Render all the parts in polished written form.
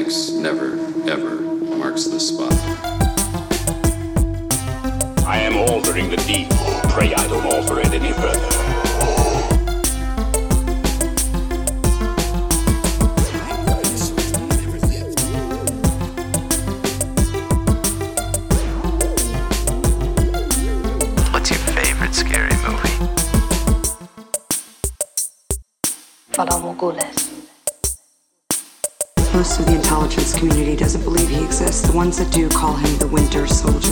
X never, ever marks the spot. I am altering the deed. Pray I don't alter it any further. What's your favorite scary movie? Most of the intelligence community doesn't believe he exists. The ones that do call him the Winter Soldier.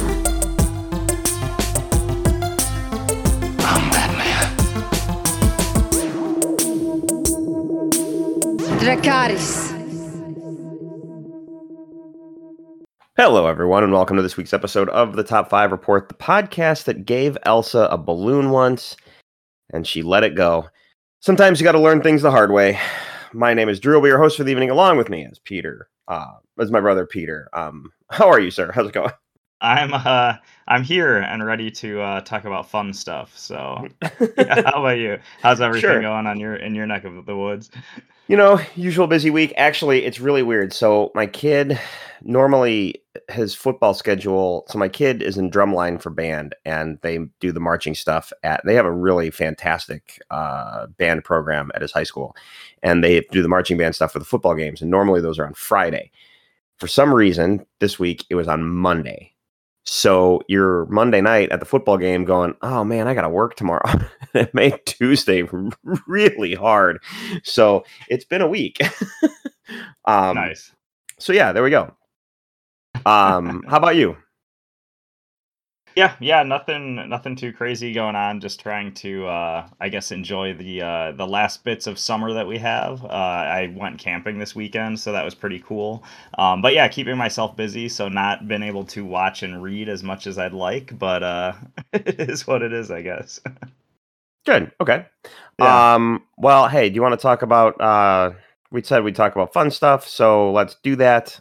I'm Batman. Dracarys. Hello, everyone, and welcome to this week's episode of the Top 5 Report, the podcast that gave Elsa a balloon once, and she let it go. Sometimes you got to learn things the hard way. My name is Drew. I'll be your host for the evening. Along with me is Peter. As my brother Peter. How are you, sir? How's it going? I'm here and ready to talk about fun stuff. So, yeah, how about you? How's everything going on in your neck of the woods? You know, usual busy week. Actually, it's really weird. So my kid, normally his football schedule, so my kid is in drumline for band, and they do the marching stuff they have a really fantastic band program at his high school, and they do the marching band stuff for the football games, and normally those are on Friday. For some reason, this week it was on Monday. So you're Monday night at the football game going, oh man, I got to work tomorrow. It made Tuesday really hard. So it's been a week. Nice. So yeah, there we go. How about you? Yeah, nothing too crazy going on. Just trying to, I guess, enjoy the last bits of summer that we have. I went camping this weekend, so that was pretty cool. But yeah, keeping myself busy, so not been able to watch and read as much as I'd like, but it is what it is, I guess. Good. Okay. Yeah. Well, hey, do you want to talk about? We said we'd talk about fun stuff, so let's do that.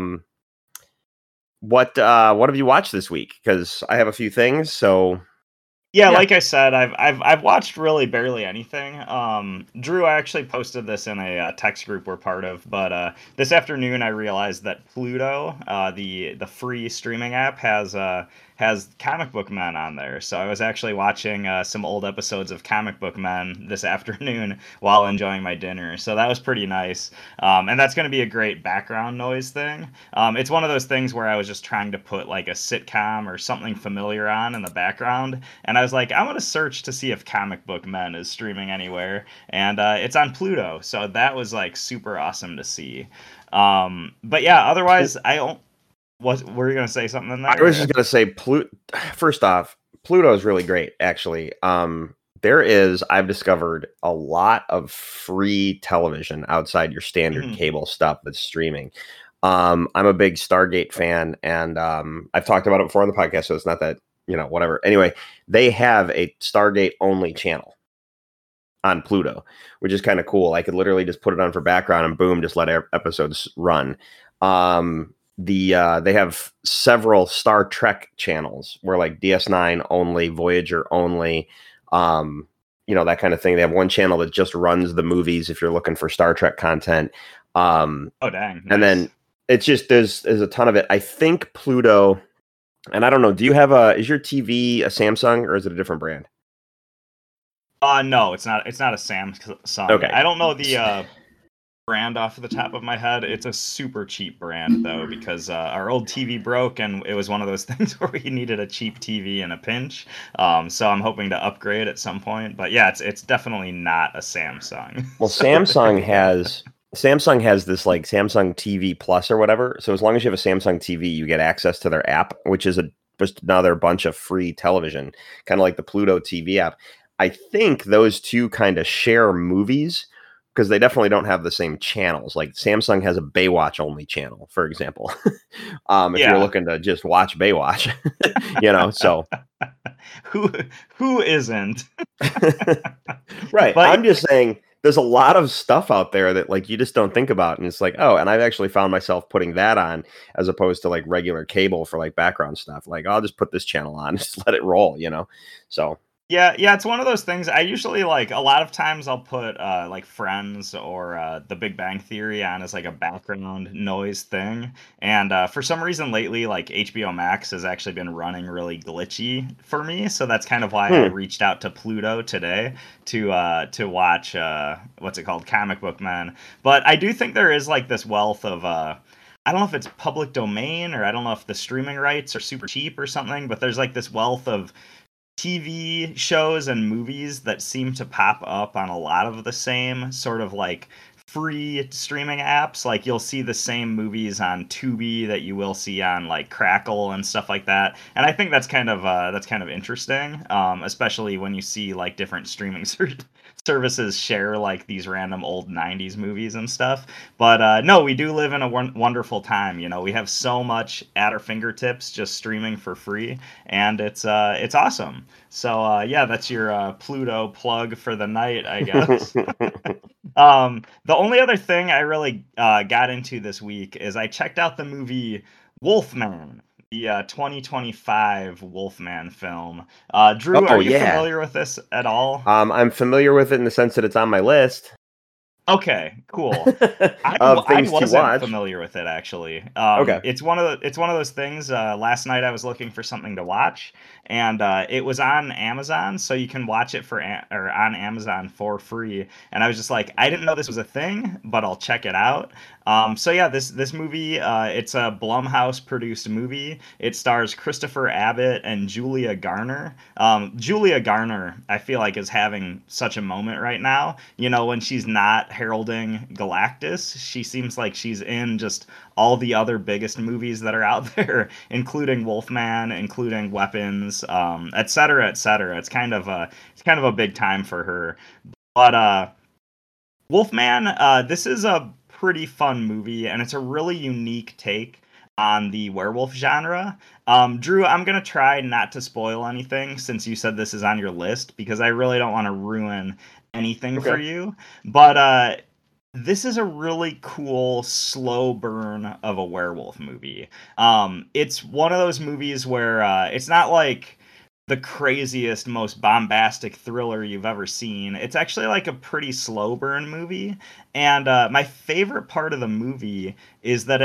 What have you watched this week? Because I have a few things. So yeah, like I said, I've watched really barely anything. Drew, I actually posted this in a text group we're part of, but this afternoon I realized that Pluto, the free streaming app, has Comic Book Men on there. So I was actually watching some old episodes of Comic Book Men this afternoon while enjoying my dinner. So that was pretty nice. And that's going to be a great background noise thing. It's one of those things where I was just trying to put like a sitcom or something familiar on in the background. And I was like, I'm going to search to see if Comic Book Men is streaming anywhere. And it's on Pluto. So that was like super awesome to see. But yeah, otherwise, were you going to say something in there? I was just going to say, first off, Pluto is really great, actually. I've discovered a lot of free television outside your standard cable stuff that's streaming. I'm a big Stargate fan, and I've talked about it before on the podcast, so it's not that, whatever. Anyway, they have a Stargate only channel on Pluto, which is kind of cool. I could literally just put it on for background and boom, just let episodes run. They have several Star Trek channels where like DS9 only, Voyager only, that kind of thing. They have one channel that just runs the movies if you're looking for Star Trek content. Oh, dang. Nice. And then it's just, there's a ton of it. I think Pluto, and I don't know, is your TV a Samsung or is it a different brand? No, it's not a Samsung. Okay. I don't know the brand off the top of my head. It's a super cheap brand though, because our old TV broke and it was one of those things where we needed a cheap TV in a pinch. So I'm hoping to upgrade at some point. But yeah, it's definitely not a Samsung. Well, Samsung has this like Samsung TV Plus or whatever. So as long as you have a Samsung TV, you get access to their app, which is just another bunch of free television, kind of like the Pluto TV app. I think those two kind of share movies, because they definitely don't have the same channels. Like Samsung has a Baywatch only channel, for example. If you're looking to just watch Baywatch, so who isn't? Right. But I'm just saying there's a lot of stuff out there that like you just don't think about. And it's like, oh, and I've actually found myself putting that on as opposed to like regular cable for like background stuff. Like I'll just put this channel on, just let it roll, So Yeah, it's one of those things. I usually like a lot of times I'll put like Friends or The Big Bang Theory on as like a background noise thing. And for some reason lately, like HBO Max has actually been running really glitchy for me. So that's kind of why I Hmm. reached out to Pluto today to watch what's it called, Comic Book Man. But I do think there is like this wealth of I don't know if it's public domain or I don't know if the streaming rights are super cheap or something, but there's like this wealth of TV shows and movies that seem to pop up on a lot of the same sort of like free streaming apps. Like you'll see the same movies on Tubi that you will see on like Crackle and stuff like that. And I think that's kind of interesting, especially when you see like different streaming services share like these random old 90s movies and stuff. But no, we do live in a wonderful time. You know, we have so much at our fingertips just streaming for free, and it's awesome. So yeah, that's your Pluto plug for the night, I guess. The only other thing I really got into this week is I checked out the movie Wolfman, the 2025 Wolfman film. Drew, are Oh you yeah. familiar with this at all? I'm familiar with it in the sense that it's on my list Okay, cool. of I things to wasn't watch. familiar with it actually. Okay. It's one of those things. Last night I was looking for something to watch, and it was on Amazon, so you can watch it or on Amazon for free. And I was just like, I didn't know this was a thing, but I'll check it out. So yeah, this movie, it's a Blumhouse produced movie. It stars Christopher Abbott and Julia Garner. Julia Garner, I feel like, is having such a moment right now. You know, when she's not heralding Galactus, she seems like she's in just all the other biggest movies that are out there, including Wolfman, including Weapons, et cetera, et cetera. It's kind of a big time for her. But Wolfman, this is a pretty fun movie, and it's a really unique take on the werewolf genre. Drew, I'm gonna try not to spoil anything since you said this is on your list because I really don't want to ruin anything for Okay. you. But this is a really cool slow burn of a werewolf movie. It's one of those movies where it's not like the craziest, most bombastic thriller you've ever seen. It's actually like a pretty slow burn movie. And my favorite part of the movie is that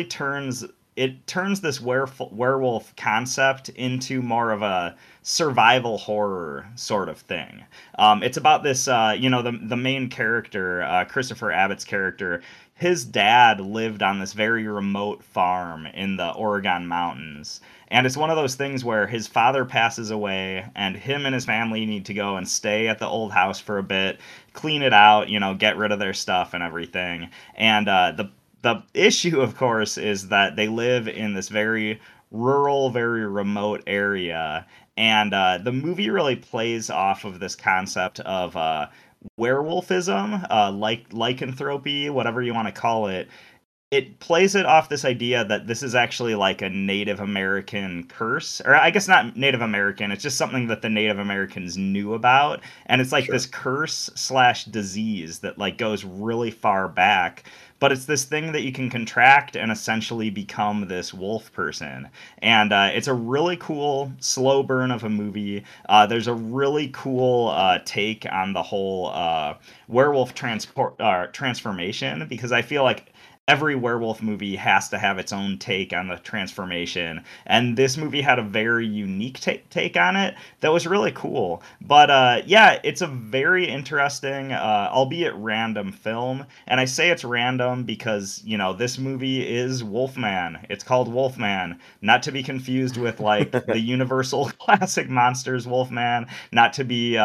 it turns this werewolf concept into more of a survival horror sort of thing. It's about this, the main character, Christopher Abbott's character. His dad lived on this very remote farm in the Oregon mountains. And it's one of those things where his father passes away, and him and his family need to go and stay at the old house for a bit, clean it out, get rid of their stuff and everything. And the issue, of course, is that they live in this very rural, very remote area, and the movie really plays off of this concept of werewolfism, like lycanthropy, whatever you want to call it. It plays it off this idea that this is actually like a Native American curse, or I guess not Native American. It's just something that the Native Americans knew about, and it's like Sure. this curse slash disease that like goes really far back. But it's this thing that you can contract and essentially become this wolf person. And it's a really cool slow burn of a movie. There's a really cool take on the whole werewolf transformation because I feel like every werewolf movie has to have its own take on the transformation, and this movie had a very unique take on it that was really cool. But yeah, it's a very interesting, albeit random film, and I say it's random because this movie is Wolfman. It's called Wolfman, not to be confused with like the Universal classic monsters Wolfman, not to be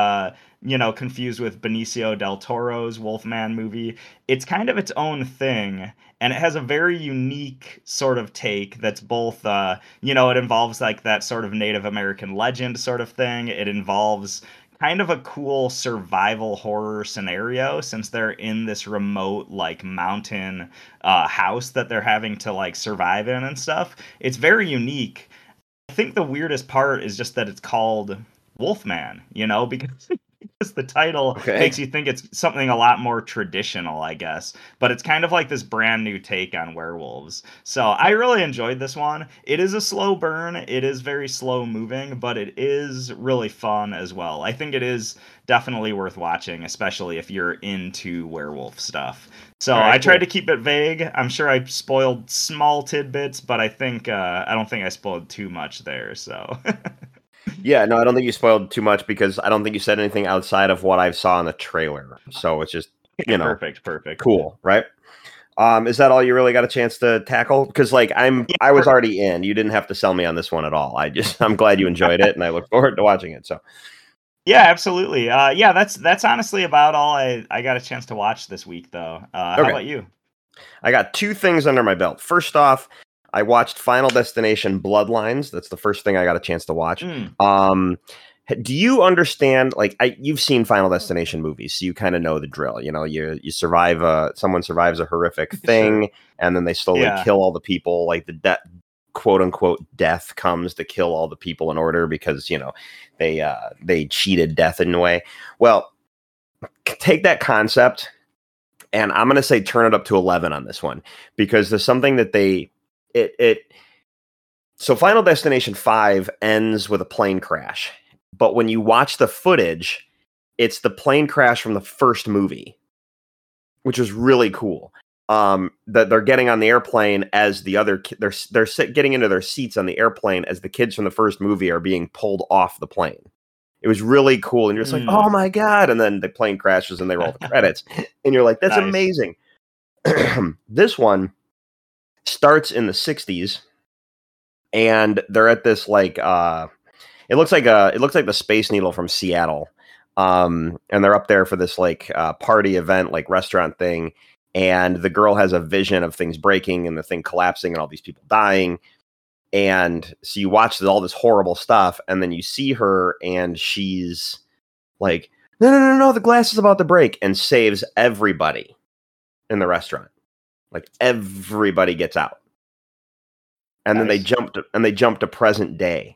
confused with Benicio del Toro's Wolfman movie. It's kind of its own thing, and it has a very unique sort of take that's both, it involves like that sort of Native American legend sort of thing. It involves kind of a cool survival horror scenario since they're in this remote like mountain house that they're having to like survive in and stuff. It's very unique. I think the weirdest part is just that it's called Wolfman, because because the title Okay. makes you think it's something a lot more traditional, I guess. But it's kind of like this brand new take on werewolves. So I really enjoyed this one. It is a slow burn. It is very slow moving, but it is really fun as well. I think it is definitely worth watching, especially if you're into werewolf stuff. So All right, I tried cool. to keep it vague. I'm sure I spoiled small tidbits, but I don't think I spoiled too much there. So Yeah, no, I don't think you spoiled too much because I don't think you said anything outside of what I saw in the trailer. So it's just, perfect. cool, right? Is that all you really got a chance to tackle? Because like Yeah, I was already in. You didn't have to sell me on this one at all. I'm glad you enjoyed it, and I look forward to watching it. So yeah, absolutely. Yeah, that's honestly about all I got a chance to watch this week, though. How okay, about you? I got two things under my belt. First off, I watched Final Destination Bloodlines. That's the first thing I got a chance to watch. Mm, Do you understand? Like, you've seen Final Destination movies, so you kind of know the drill. You know, you survive someone survives a horrific thing, sure. and then they slowly Yeah. kill all the people. Like the quote unquote death comes to kill all the people in order because they cheated death in a way. Well, take that concept, and I'm gonna say turn it up to 11 on this one because there's something that it. So Final Destination 5 ends with a plane crash. But when you watch the footage, it's the plane crash from the first movie, which is really cool. That they're getting on the airplane as the other they're getting into their seats on the airplane as the kids from the first movie are being pulled off the plane. It was really cool, and you're just like, "Oh my god!" And then the plane crashes, and they roll the credits, and you're like, "That's Nice. amazing." This one starts in the '60s, and they're at this like it looks like the Space Needle from Seattle. And they're up there for this like party event, like restaurant thing. And the girl has a vision of things breaking and the thing collapsing and all these people dying. And so you watch all this horrible stuff, and then you see her, and she's like, no, the glass is about to break, and saves everybody in the restaurant. Like everybody gets out. And then they jump to present day.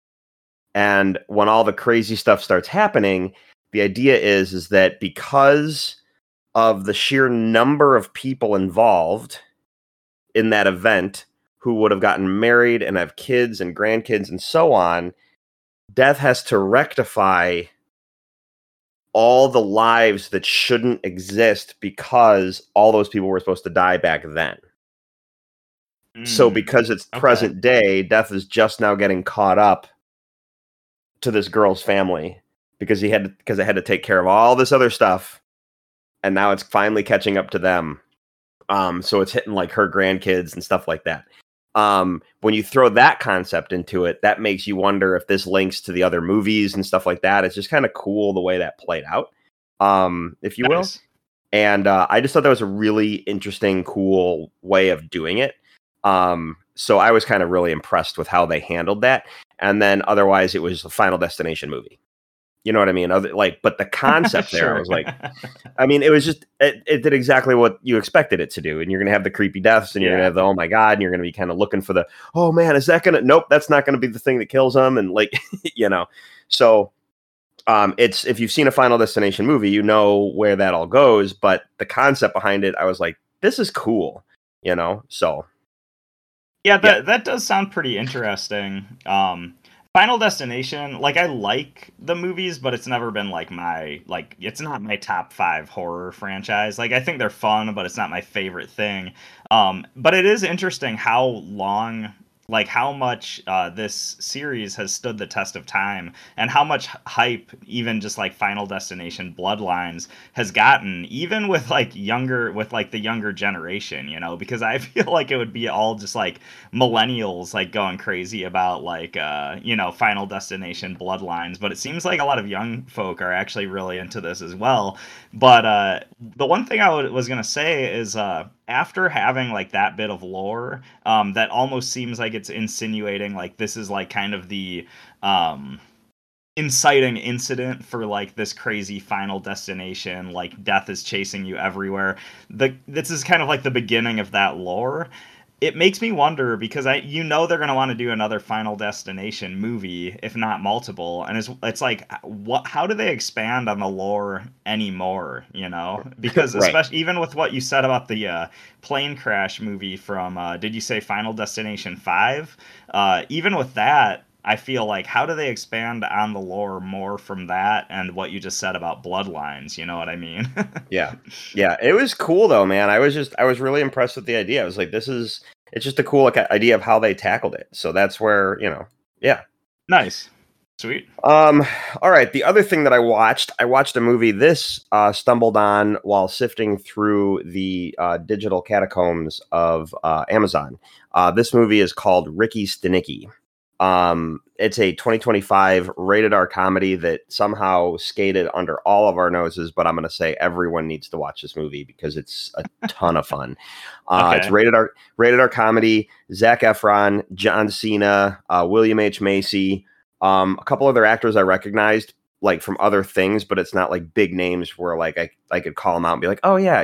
And when all the crazy stuff starts happening, the idea is that because of the sheer number of people involved in that event who would have gotten married and have kids and grandkids and so on, death has to rectify all the lives that shouldn't exist because all those people were supposed to die back then. So because it's present day, death is just now getting caught up to this girl's family because it had to take care of all this other stuff, and now it's finally catching up to them. So it's hitting like her grandkids and stuff like that. When you throw that concept into it, that makes you wonder if this links to the other movies and stuff like that. It's just kind of cool the way that played out, if you will. And I just thought that was a really interesting, cool way of doing it. So I was kind of really impressed with how they handled that. And then otherwise it was a Final Destination movie. You know what I mean? But the concept there, I was like, I mean, it was just, it did exactly what you expected it to do. And you're going to have the creepy deaths, and you're going to have the, oh my God, and you're going to be kind of looking for the, oh man, is that going to, nope, that's not going to be the thing that kills them. And like, so it's, if you've seen a Final Destination movie, you know where that all goes, but the concept behind it, I was like, this is cool, so. Yeah, that does sound pretty interesting. Final Destination, like I like the movies, but it's never been like it's not my top 5 horror franchise. Like I think they're fun, but it's not my favorite thing. But it is interesting how much this series has stood the test of time, and how much hype even just like Final Destination Bloodlines has gotten, even with the younger generation, because I feel like it would be all just like millennials like going crazy about Final Destination Bloodlines, but it seems like a lot of young folk are actually really into this as well. But the one thing I was gonna say is after having like that bit of lore, that almost seems like it's insinuating like this is like kind of the inciting incident for like this crazy Final Destination, like death is chasing you everywhere. This is kind of like the beginning of that lore. it makes me wonder because they're going to want to do another Final Destination movie, if not multiple, and it's like how do they expand on the lore anymore, you know? Because Right. especially even with what you said about the plane crash movie from did you say Final Destination 5? Even with that, I feel like how do they expand on the lore more from that and what you just said about Bloodlines, you know what I mean? Yeah. Yeah. It was cool though, man. I was really impressed with the idea. I was like, it's just a cool idea of how they tackled it. So that's where, yeah. Nice. Sweet. All right. The other thing that I watched a movie this stumbled on while sifting through the digital catacombs of Amazon. This movie is called Ricky Stenicki. It's a 2025 rated R comedy that somehow skated under all of our noses, but I'm going to say everyone needs to watch this movie because it's a ton of fun. Okay. It's rated R comedy. Zac Efron, John Cena, William H. Macy, a couple other actors I recognized like from other things, but it's not like big names where like I could call them out and be like, oh yeah,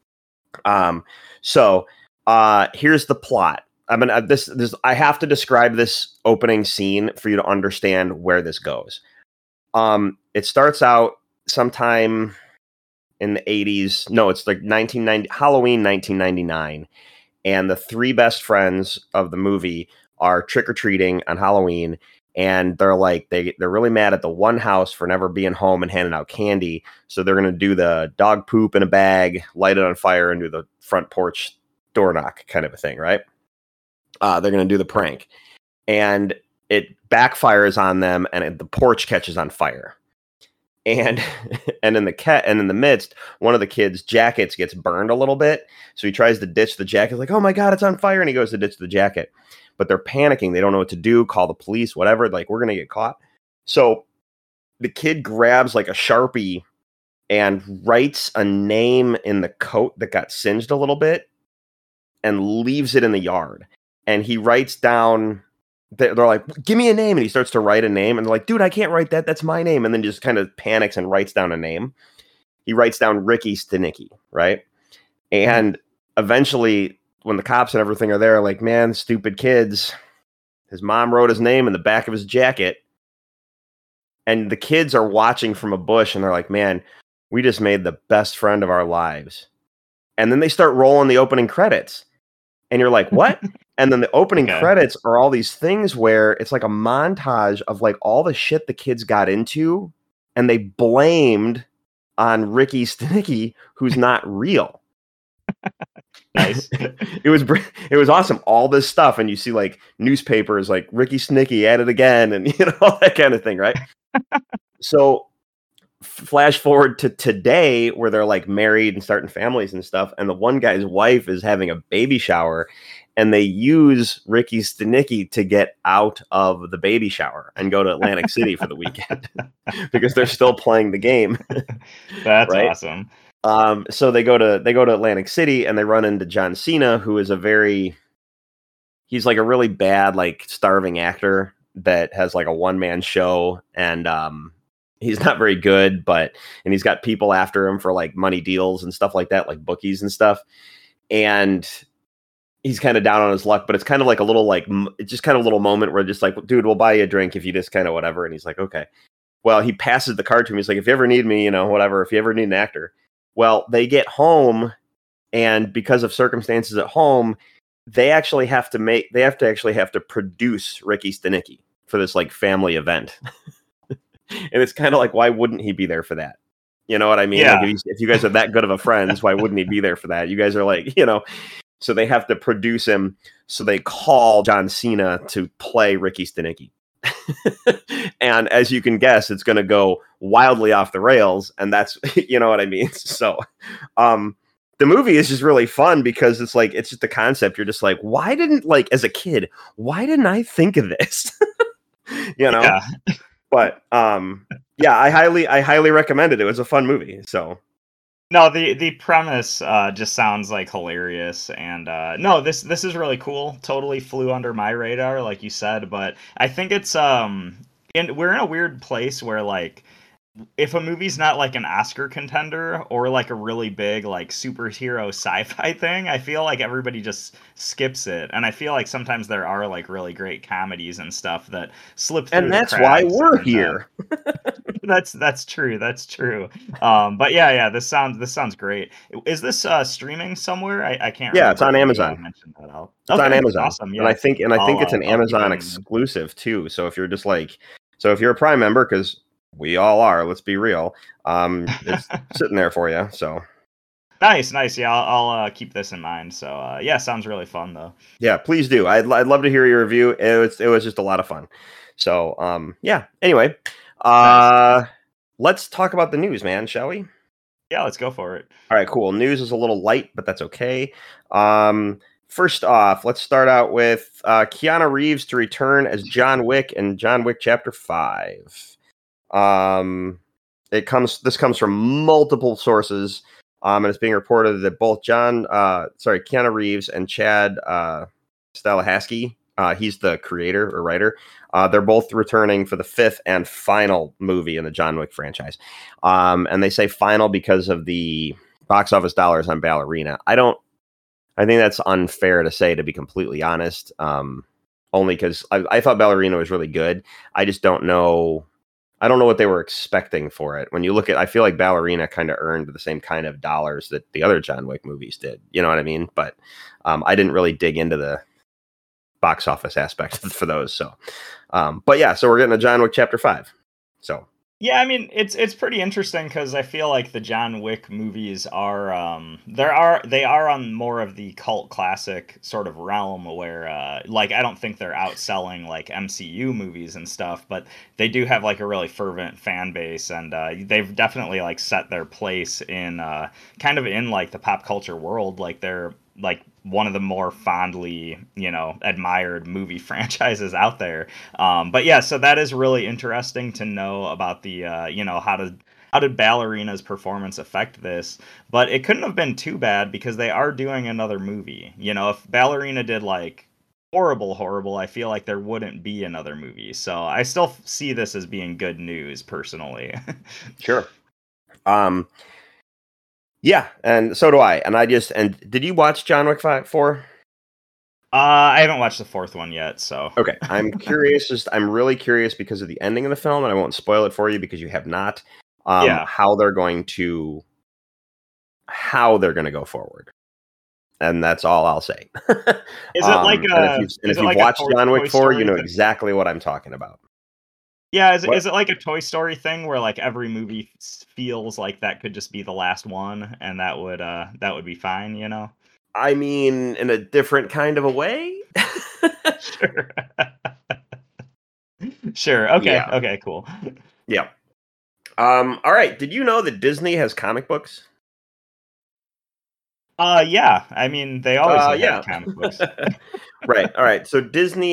So here's the plot. I mean, I have to describe this opening scene for you to understand where this goes. It starts out sometime in the 80s. No, it's like Halloween 1999. And the three best friends of the movie are trick-or-treating on Halloween. And they're like, they're really mad at the one house for never being home and handing out candy. So they're going to do the dog poop in a bag, light it on fire, and do the front porch door knock kind of a thing, right? They're going to do the prank, and it backfires on them, and the porch catches on fire. And in the midst, one of the kids' jackets gets burned a little bit, so he tries to ditch the jacket. Like, oh my god, it's on fire! And he goes to ditch the jacket, but they're panicking. They don't know what to do. Call the police, whatever. Like, we're going to get caught. So the kid grabs like a Sharpie and writes a name in the coat that got singed a little bit, and leaves it in the yard. And he writes down, they're like, give me a name. And he starts to write a name. And they're like, dude, I can't write that. That's my name. And then just kind of panics and writes down a name. He writes down Ricky Stenicki, right? And eventually, when the cops and everything are there, like, man, stupid kids. His mom wrote his name in the back of his jacket. And the kids are watching from a bush. And they're like, man, we just made the best friend of our lives. And then they start rolling the opening credits. And you're like, what? And then the opening credits are all these things where it's like a montage of like all the shit the kids got into, and they blamed on Ricky Stenicki, who's not real. Nice. It was awesome. All this stuff, and you see like newspapers like Ricky Stenicki at it again, and all that kind of thing, right? So flash forward to today where they're like married and starting families and stuff, and the one guy's wife is having a baby shower, and they use Ricky Stenicki to get out of the baby shower and go to Atlantic City for the weekend because they're still playing the game. That's right? awesome. So they go to Atlantic City, and they run into John Cena, who is he's like a really bad, like starving actor that has like a one-man show, and he's not very good, and he's got people after him for like money deals and stuff like that, like bookies and stuff. And he's kind of down on his luck, but it's kind of like a little, it's just kind of a little moment where just like, dude, we'll buy you a drink if you just kind of whatever. And he's like, okay. Well, he passes the card to me. He's like, if you ever need me, whatever, if you ever need an actor. Well, they get home, and because of circumstances at home, they have to produce Ricky Stenicki for this like family event. And it's kind of like, why wouldn't he be there for that? You know what I mean? Yeah. Like if you guys are that good of a friends, why wouldn't he be there for that? You guys are like, so they have to produce him. So they call John Cena to play Ricky Stenicki. And as you can guess, it's going to go wildly off the rails. And that's, you know what I mean? So, the movie is just really fun because it's just the concept. You're just like, as a kid, why didn't I think of this? Yeah. But yeah, I highly recommend it. It was a fun movie. So no, the premise just sounds like hilarious, and no, this is really cool. Totally flew under my radar, like you said, but I think it's we're in a weird place where like if a movie's not like an Oscar contender or like a really big like superhero sci-fi thing, I feel like everybody just skips it. And I feel like sometimes there are like really great comedies and stuff that slip through And the that's why cracks, we're and, here. that's true. That's true. But yeah, this sounds great. Is this streaming somewhere? I can't Yeah, remember it's on if you, Amazon. mentioned that out. It's on Okay, Amazon. awesome. And I Yeah, think it's an I'll keep Amazon that in mind. exclusive too. So if you're just like, so if you're a Prime member, because we all are, let's be real, it's sitting there for you. So Nice. Yeah, I'll keep this in mind. So yeah, sounds really fun though. yeah, please do. I'd love to hear your review. It was just a lot of fun. So yeah. Anyway, Nice. let's talk about the news, man, shall we? Yeah, let's go for it. All right, cool. News is a little light, but that's okay. First off, let's start out with Keanu Reeves to return as John Wick in John Wick Chapter 5. This comes from multiple sources, and it's being reported that both Keanu Reeves and Chad Stahelski, he's the creator or writer, they're both returning for the 5th and final movie in the John Wick franchise. And they say final because of the box office dollars on Ballerina. I think that's unfair to say, to be completely honest. Only because I thought Ballerina was really good. I just don't know. I don't know what they were expecting for it. When you look at, I feel like Ballerina kind of earned the same kind of dollars that the other John Wick movies did. You know what I mean? But I didn't really dig into the box office aspect for those. So, but yeah, so we're getting a John Wick Chapter 5. So. Yeah, I mean it's pretty interesting because I feel like the John Wick movies are they are on more of the cult classic sort of realm where like I don't think they're outselling like MCU movies and stuff, but they do have like a really fervent fan base, and they've definitely like set their place in kind of in like the pop culture world. Like they're like one of the more fondly, admired movie franchises out there. But yeah, so that is really interesting to know about the, how did Ballerina's performance affect this? But it couldn't have been too bad because they are doing another movie. If Ballerina did like horrible, I feel like there wouldn't be another movie. So I still see this as being good news personally. Sure. Yeah, and so do I. And did you watch John Wick 4? I haven't watched the 4th one yet, so. Okay, I'm curious. I'm really curious because of the ending of the film, and I won't spoil it for you because you have not. How they're going to go forward, and that's all I'll say. Is it like if you've watched John Wick 4, you know exactly what I'm talking about. Yeah, is it like a Toy Story thing where like every movie feels like that could just be the last one, and that would be fine, I mean, in a different kind of a way. Sure. Sure. Okay. Yeah. Okay. Cool. Yeah. All right. Did you know that Disney has comic books? Yeah. I mean, they always yeah. have comic books. Right. All right. So Disney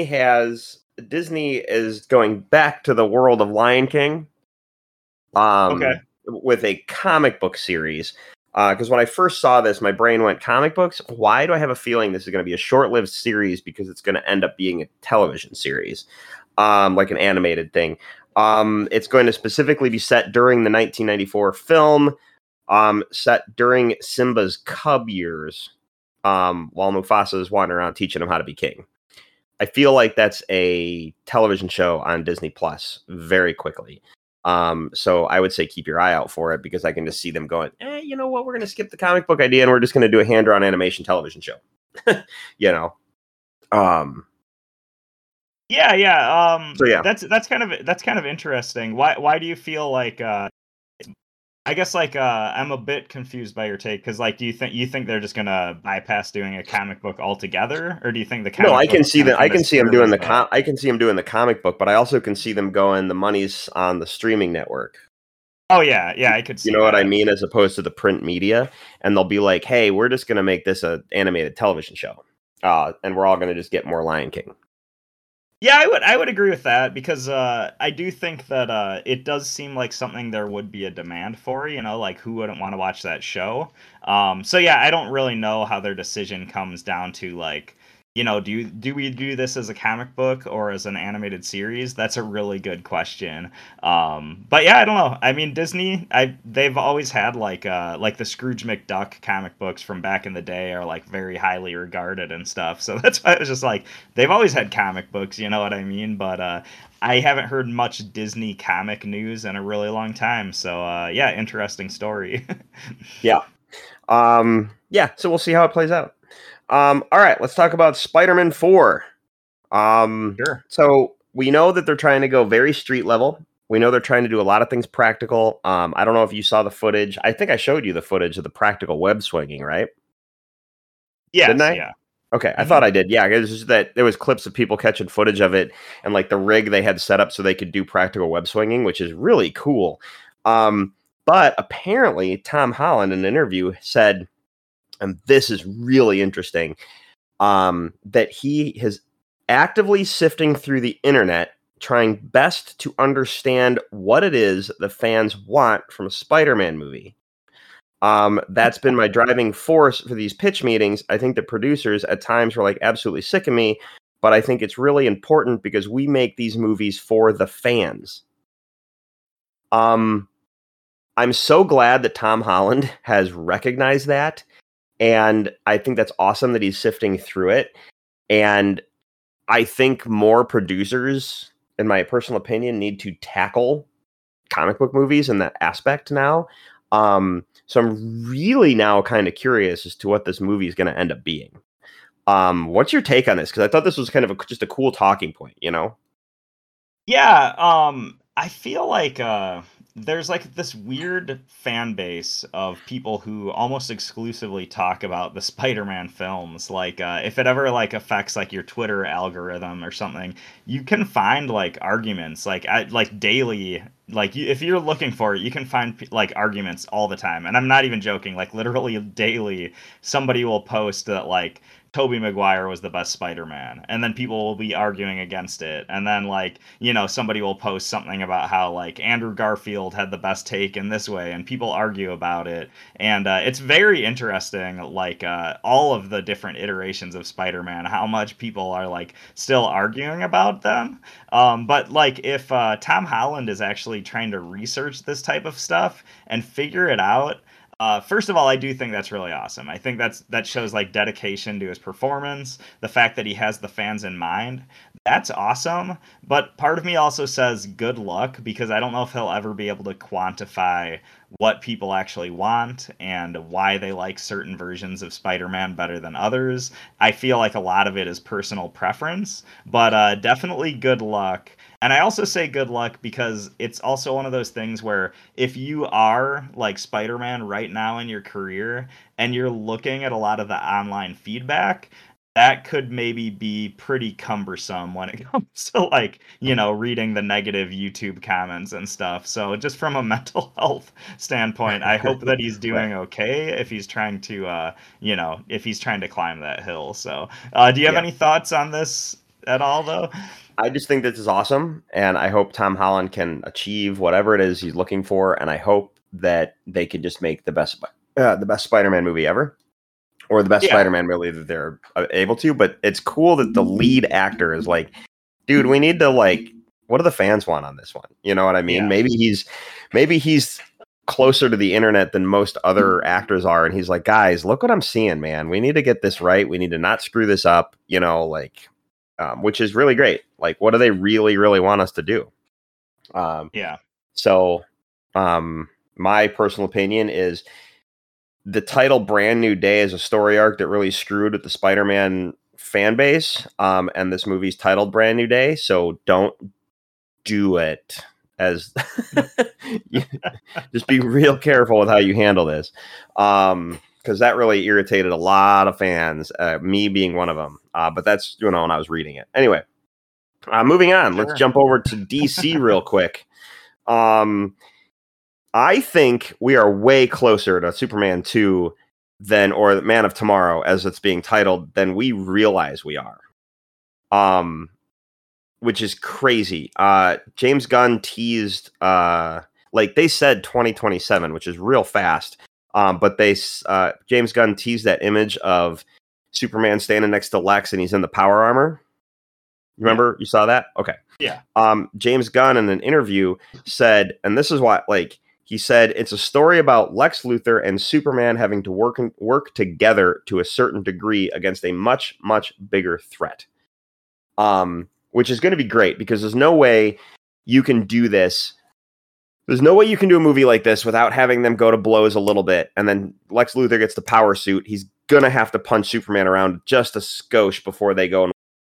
is going back to the world of Lion King. Okay. With a comic book series. Because when I first saw this, my brain went, comic books? Why do I have a feeling this is going to be a short-lived series because it's going to end up being a television series, like an animated thing. It's going to specifically be set during the 1994 film, set during Simba's cub years, while Mufasa is wandering around teaching him how to be king. I feel like that's a television show on Disney Plus very quickly. So I would say keep your eye out for it because I can just see them going, you know what? We're going to skip the comic book idea and we're just going to do a hand-drawn animation television show. Yeah. So yeah, that's kind of interesting. Why do you feel like I guess like I'm a bit confused by your take because like do you think they're just gonna bypass doing a comic book altogether, or do you think the comic I can see them. I can see them doing I can see them doing the comic book, but I also can see them going the money's on the streaming network. Oh yeah, I could see. You know what I mean, as opposed to the print media, and they'll be like, "Hey, we're just gonna make this a animated television show, and we're all gonna just get more Lion King." Yeah, I would agree with that because I do think that it does seem like something there would be a demand for, like who wouldn't want to watch that show? So yeah, I don't really know how their decision comes down to like, do we do this as a comic book or as an animated series? That's a really good question. But yeah, I don't know. I mean, Disney, they've always had like the Scrooge McDuck comic books from back in the day are like very highly regarded and stuff. So that's why I was just like, they've always had comic books, you know what I mean? But I haven't heard much Disney comic news in a really long time. So yeah, interesting story. Yeah. Yeah, so we'll see how it plays out. All right, let's talk about Spider-Man 4. Sure. So we know that they're trying to go very street level. We know they're trying to do a lot of things practical. I don't know if you saw the footage. I think I showed you the footage of the practical web swinging, right? Yes, Didn't I? yeah. Okay, I thought I did. Yeah, it was just that there was clips of people catching footage of it and like the rig they had set up so they could do practical web swinging, which is really cool. But apparently Tom Holland in an interview said, and this is really interesting, that he is actively sifting through the internet, trying best to understand what it is the fans want from a Spider-Man movie. That's been my driving force for these pitch meetings. I think the producers at times were like absolutely sick of me, but I think it's really important because we make these movies for the fans. I'm so glad that Tom Holland has recognized that. And I think that's awesome that he's sifting through it. And I think more producers, in my personal opinion, need to tackle comic book movies in that aspect now. So I'm really now kind of curious as to what this movie is going to end up being. What's your take on this? Because I thought this was kind of just a cool talking point, you know? Yeah, I feel like there's like this weird fan base of people who almost exclusively talk about the Spider-Man films. Like, if it ever like affects like your Twitter algorithm or something, you can find like arguments like daily. Like if you're looking for it, you can find like arguments all the time. And I'm not even joking. Like literally daily, somebody will post that like Tobey Maguire was the best Spider-Man, and then people will be arguing against it, and then like somebody will post something about how like Andrew Garfield had the best take in this way, and people argue about it, and it's very interesting, like all of the different iterations of Spider-Man, how much people are like still arguing about them, but like if Tom Holland is actually trying to research this type of stuff and figure it out. First of all, I do think that's really awesome. I think that shows like dedication to his performance, the fact that he has the fans in mind. That's awesome. But part of me also says good luck because I don't know if he'll ever be able to quantify what people actually want and why they like certain versions of Spider-Man better than others. I feel like a lot of it is personal preference, but definitely good luck. And I also say good luck because it's also one of those things where if you are like Spider-Man right now in your career and you're looking at a lot of the online feedback, that could maybe be pretty cumbersome when it comes to like, reading the negative YouTube comments and stuff. So just from a mental health standpoint, I hope that he's doing okay if he's trying to, if he's trying to climb that hill. So do you have any thoughts on this at all though? I just think this is awesome, and I hope Tom Holland can achieve whatever it is he's looking for, and I hope that they can just make the best Spider-Man movie ever, or the best Spider-Man movie that they're able to. But it's cool that the lead actor is like, dude, we need to like, what do the fans want on this one? You know what I mean? Yeah. Maybe he's closer to the internet than most other actors are, and he's like, guys, look what I'm seeing, man. We need to get this right. We need to not screw this up. Which is really great. Like, what do they really, really want us to do? So, my personal opinion is the title Brand New Day is a story arc that really screwed with the Spider-Man fan base. And this movie's titled Brand New Day. So don't do it as just be real careful with how you handle this. Because that really irritated a lot of fans, me being one of them. But that's, when I was reading it. Anyway, moving on. Sure. Let's jump over to DC real quick. I think we are way closer to Superman 2 or Man of Tomorrow, as it's being titled, than we realize we are. Which is crazy. James Gunn teased, they said 2027, which is real fast. But James Gunn teased that image of Superman standing next to Lex and he's in the power armor. You remember? You saw that? Okay. Yeah. James Gunn in an interview said, and this is why, like, he said, it's a story about Lex Luthor and Superman having to work together to a certain degree against a much, much bigger threat. Which is going to be great because there's no way you can do this. There's no way you can do a movie like this without having them go to blows a little bit. And then Lex Luthor gets the power suit. He's going to have to punch Superman around just a skosh before they go.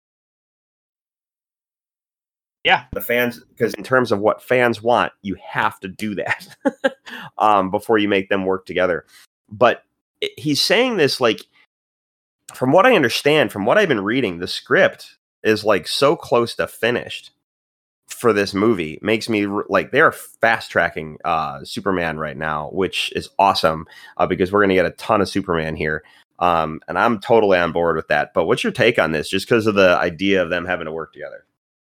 Yeah. The fans, because in terms of what fans want, you have to do that before you make them work together. But he's saying this, like, from what I understand, from what I've been reading, the script is like so close to finished for this movie. Makes me like they're fast tracking Superman right now, which is awesome because we're going to get a ton of Superman here. And I'm totally on board with that. But what's your take on this? Just because of the idea of them having to work together.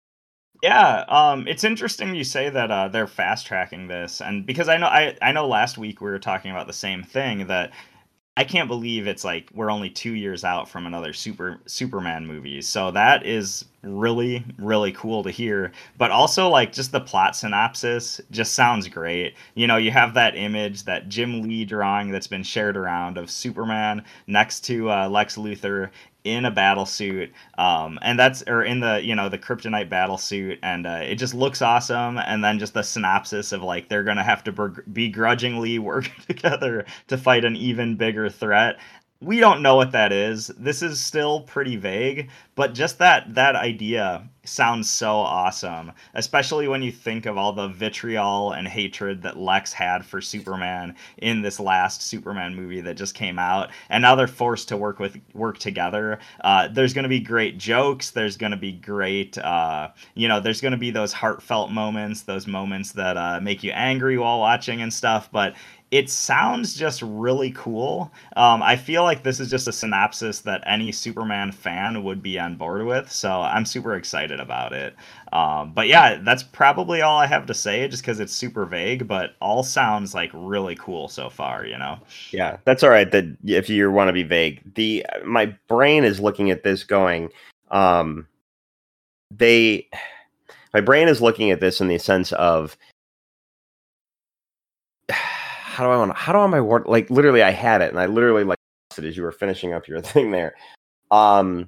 Yeah, it's interesting you say that they're fast tracking this, and because I know last week we were talking about the same thing, that I can't believe it's like we're only 2 years out from another Superman movie. So that is really, really cool to hear. But also, like, just the plot synopsis just sounds great. You know, you have that image, that Jim Lee drawing that's been shared around of Superman next to Lex Luthor in a battle suit, and that's, or in the, you know, the kryptonite battle suit, and it just looks awesome. And then just the synopsis of, like, they're gonna have to begrudgingly work together to fight an even bigger threat. We don't know what that is. This is still pretty vague, but just that idea sounds so awesome, especially when you think of all the vitriol and hatred that Lex had for Superman in this last Superman movie that just came out, and now they're forced to work together. There's going to be great jokes. There's going to be great, there's going to be those heartfelt moments, those moments that make you angry while watching and stuff, but it sounds just really cool. I feel like this is just a synopsis that any Superman fan would be on board with, so I'm super excited about it. But yeah, that's probably all I have to say, just because it's super vague, but all sounds like really cool so far, you know? Yeah, that's all right. That if you want to be vague, my brain is looking at this going, my brain is looking at this in the sense of, how do I word, like, literally I had it and I literally like it as you were finishing up your thing there. The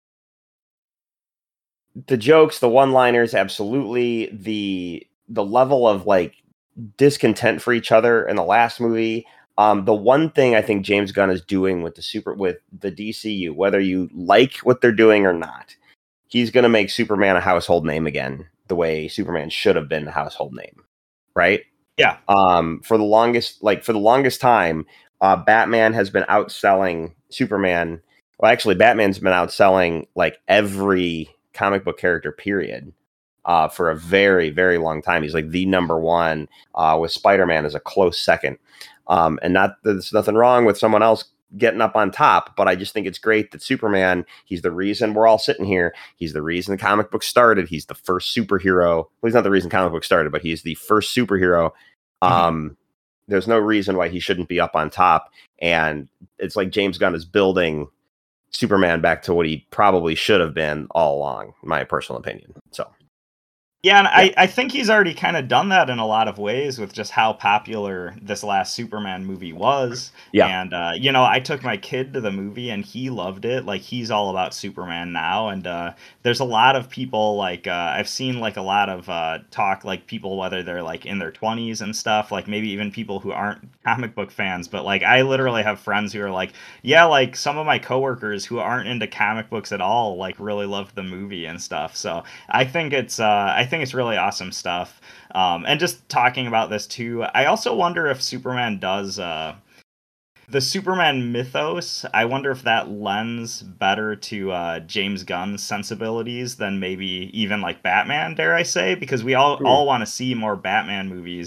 jokes, the one-liners, absolutely. The level of, like, discontent for each other in the last movie. The one thing I think James Gunn is doing with the DCU, whether you like what they're doing or not, he's going to make Superman a household name again, the way Superman should have been a household name, right? Yeah. For the longest time, Batman has been outselling Superman. Well, actually, Batman's been outselling, like, every comic book character, period, for a very, very long time. He's like the number one, with Spider-Man as a close second. And there's nothing wrong with someone else getting up on top, but I just think it's great that Superman, he's the reason we're all sitting here. He's the reason the comic book started. He's the first superhero. Well, he's not the reason comic book started, but he's the first superhero. There's no reason why he shouldn't be up on top. And it's like James Gunn is building Superman back to what he probably should have been all along, in my personal opinion. So. Yeah, and I think he's already kind of done that in a lot of ways with just how popular this last Superman movie was. Yeah. And, I took my kid to the movie and he loved it. Like, he's all about Superman now. And there's a lot of people, like, I've seen, like, a lot of talk, like, people, whether they're, like, in their 20s and stuff, like, maybe even people who aren't comic book fans. But, like, I literally have friends who are like, yeah, like, some of my coworkers who aren't into comic books at all, like, really loved the movie and stuff. So I think it's really awesome stuff. And just talking about this too, I also wonder if Superman does the Superman mythos. I wonder if that lends better to James Gunn's sensibilities than maybe even like Batman, dare I say, because we all want to see more Batman movies.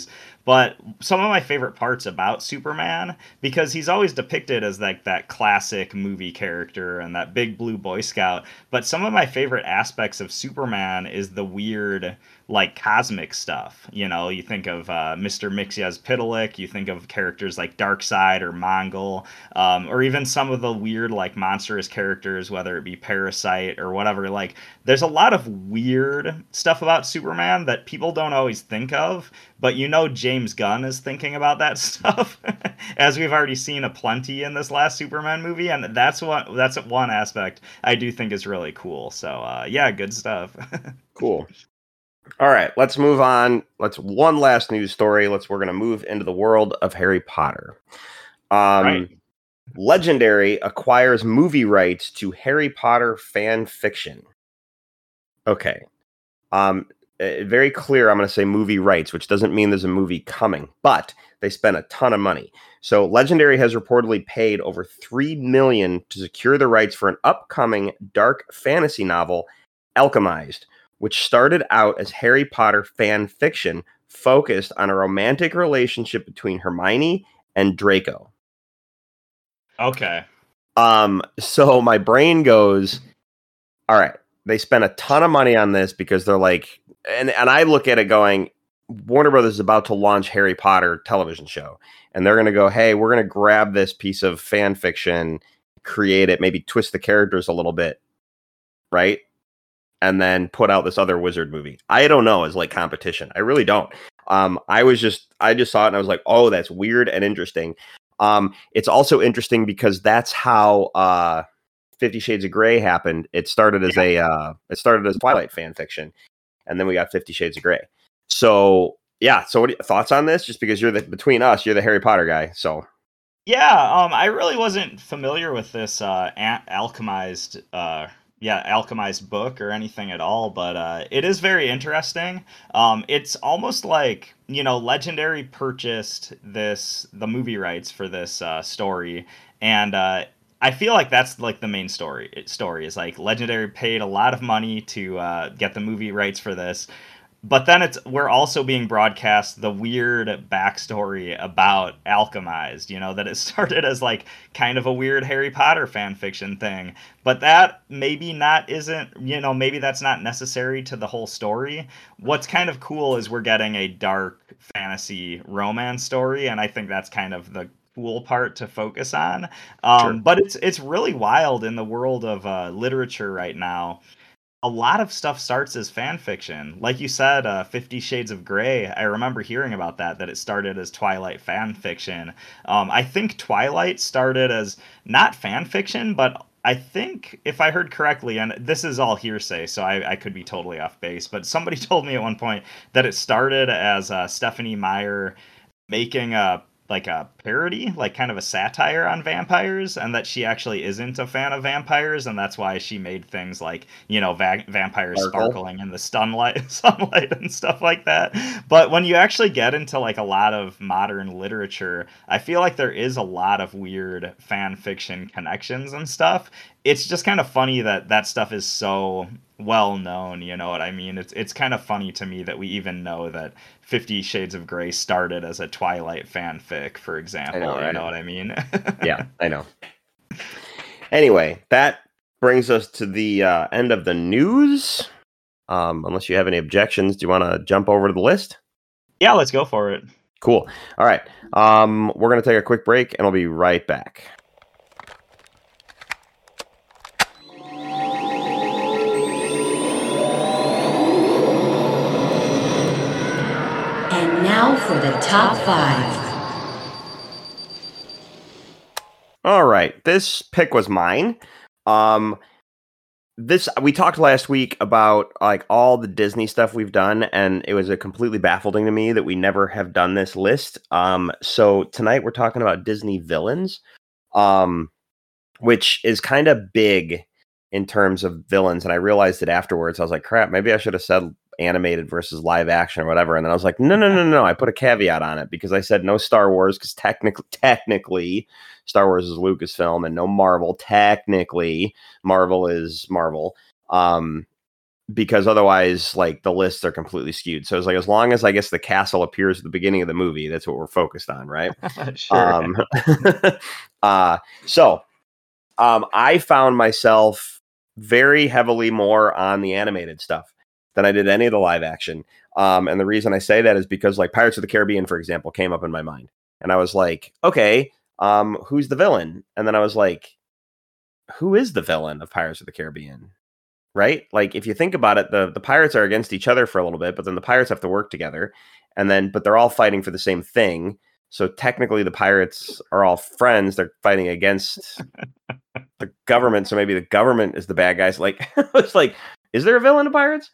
But some of my favorite parts about Superman, because he's always depicted as like that classic movie character and that big blue Boy Scout, but some of my favorite aspects of Superman is the weird, like, cosmic stuff. You know, you think of Mr. Mxyzptlk, you think of characters like Darkseid or Mongol, or even some of the weird, like, monstrous characters, whether it be Parasite or whatever. Like, there's a lot of weird stuff about Superman that people don't always think of, but you know James Gunn is thinking about that stuff, as we've already seen aplenty in this last Superman movie, and that's one aspect I do think is really cool. So yeah, good stuff. Cool. All right, let's move on. One last news story. We're going to move into the world of Harry Potter. Right. Legendary acquires movie rights to Harry Potter fan fiction. Okay. Very clear, I'm going to say movie rights, which doesn't mean there's a movie coming, but they spent a ton of money. So Legendary has reportedly paid over $3 million to secure the rights for an upcoming dark fantasy novel, Alchemized, which started out as Harry Potter fan fiction focused on a romantic relationship between Hermione and Draco. Okay. So my brain goes, all right, they spent a ton of money on this because they're like, and I look at it going, Warner Brothers is about to launch Harry Potter television show, and they're going to go, hey, we're going to grab this piece of fan fiction, create it, maybe twist the characters a little bit, right? And then put out this other wizard movie. I don't know, as like competition. I really don't. I just saw it and I was like, oh, that's weird and interesting. It's also interesting because that's how 50 Shades of Grey happened. It started as Twilight fan fiction, and then we got 50 Shades of Grey. So yeah. So what are your thoughts on this? Just because between us, you're the Harry Potter guy. So Yeah, I really wasn't familiar with this alchemized book or anything at all, but it is very interesting. It's almost like, Legendary purchased the movie rights for this story, and I feel like that's like the main story is like Legendary paid a lot of money to get the movie rights for this. But then we're also being broadcast the weird backstory about Alchemized, that it started as like kind of a weird Harry Potter fan fiction thing. But that maybe maybe that's not necessary to the whole story. What's kind of cool is we're getting a dark fantasy romance story, and I think that's kind of the cool part to focus on. Sure. But it's really wild in the world of literature right now. A lot of stuff starts as fan fiction. Like you said, 50 Shades of Grey, I remember hearing about that it started as Twilight fan fiction. I think Twilight started as not fan fiction, but I think, if I heard correctly, and this is all hearsay, so I could be totally off base, but somebody told me at one point that it started as Stephenie Meyer making a parody, like kind of a satire on vampires, and that she actually isn't a fan of vampires, and that's why she made things like, vampires sparkling in the sunlight and stuff like that. But when you actually get into like a lot of modern literature, I feel like there is a lot of weird fan fiction connections and stuff. It's just kind of funny that stuff is so well known, you know what I mean? It's kind of funny to me that we even know that 50 Shades of Grey started as a Twilight fanfic, for example. You know what I mean? Yeah, I know. Anyway, that brings us to the end of the news. Unless you have any objections, do you want to jump over to the list? Yeah, let's go for it. Cool. All right. We're going to take a quick break, and I'll be right back. And now for the top 5. All right, this pick was mine. We talked last week about like all the Disney stuff we've done, and it was completely baffling to me that we never have done this list. So tonight we're talking about Disney villains, which is kind of big in terms of villains. And I realized it afterwards. I was like, crap, maybe I should have said animated versus live action or whatever. And then I was like, no. I put a caveat on it because I said no Star Wars because technically Star Wars is Lucasfilm, and no Marvel. Technically, Marvel is Marvel. because otherwise, like, the lists are completely skewed. So it's like, as long as I guess the castle appears at the beginning of the movie, that's what we're focused on, right? Sure. I found myself very heavily more on the animated stuff than I did any of the live action. And the reason I say that is because, like, Pirates of the Caribbean, for example, came up in my mind. And I was like, okay, who's the villain? And then I was like, who is the villain of Pirates of the Caribbean? Right? Like, if you think about it, the pirates are against each other for a little bit, but then the pirates have to work together. But they're all fighting for the same thing. So technically the pirates are all friends. They're fighting against the government. So maybe the government is the bad guys. Like, it's like, is there a villain to Pirates?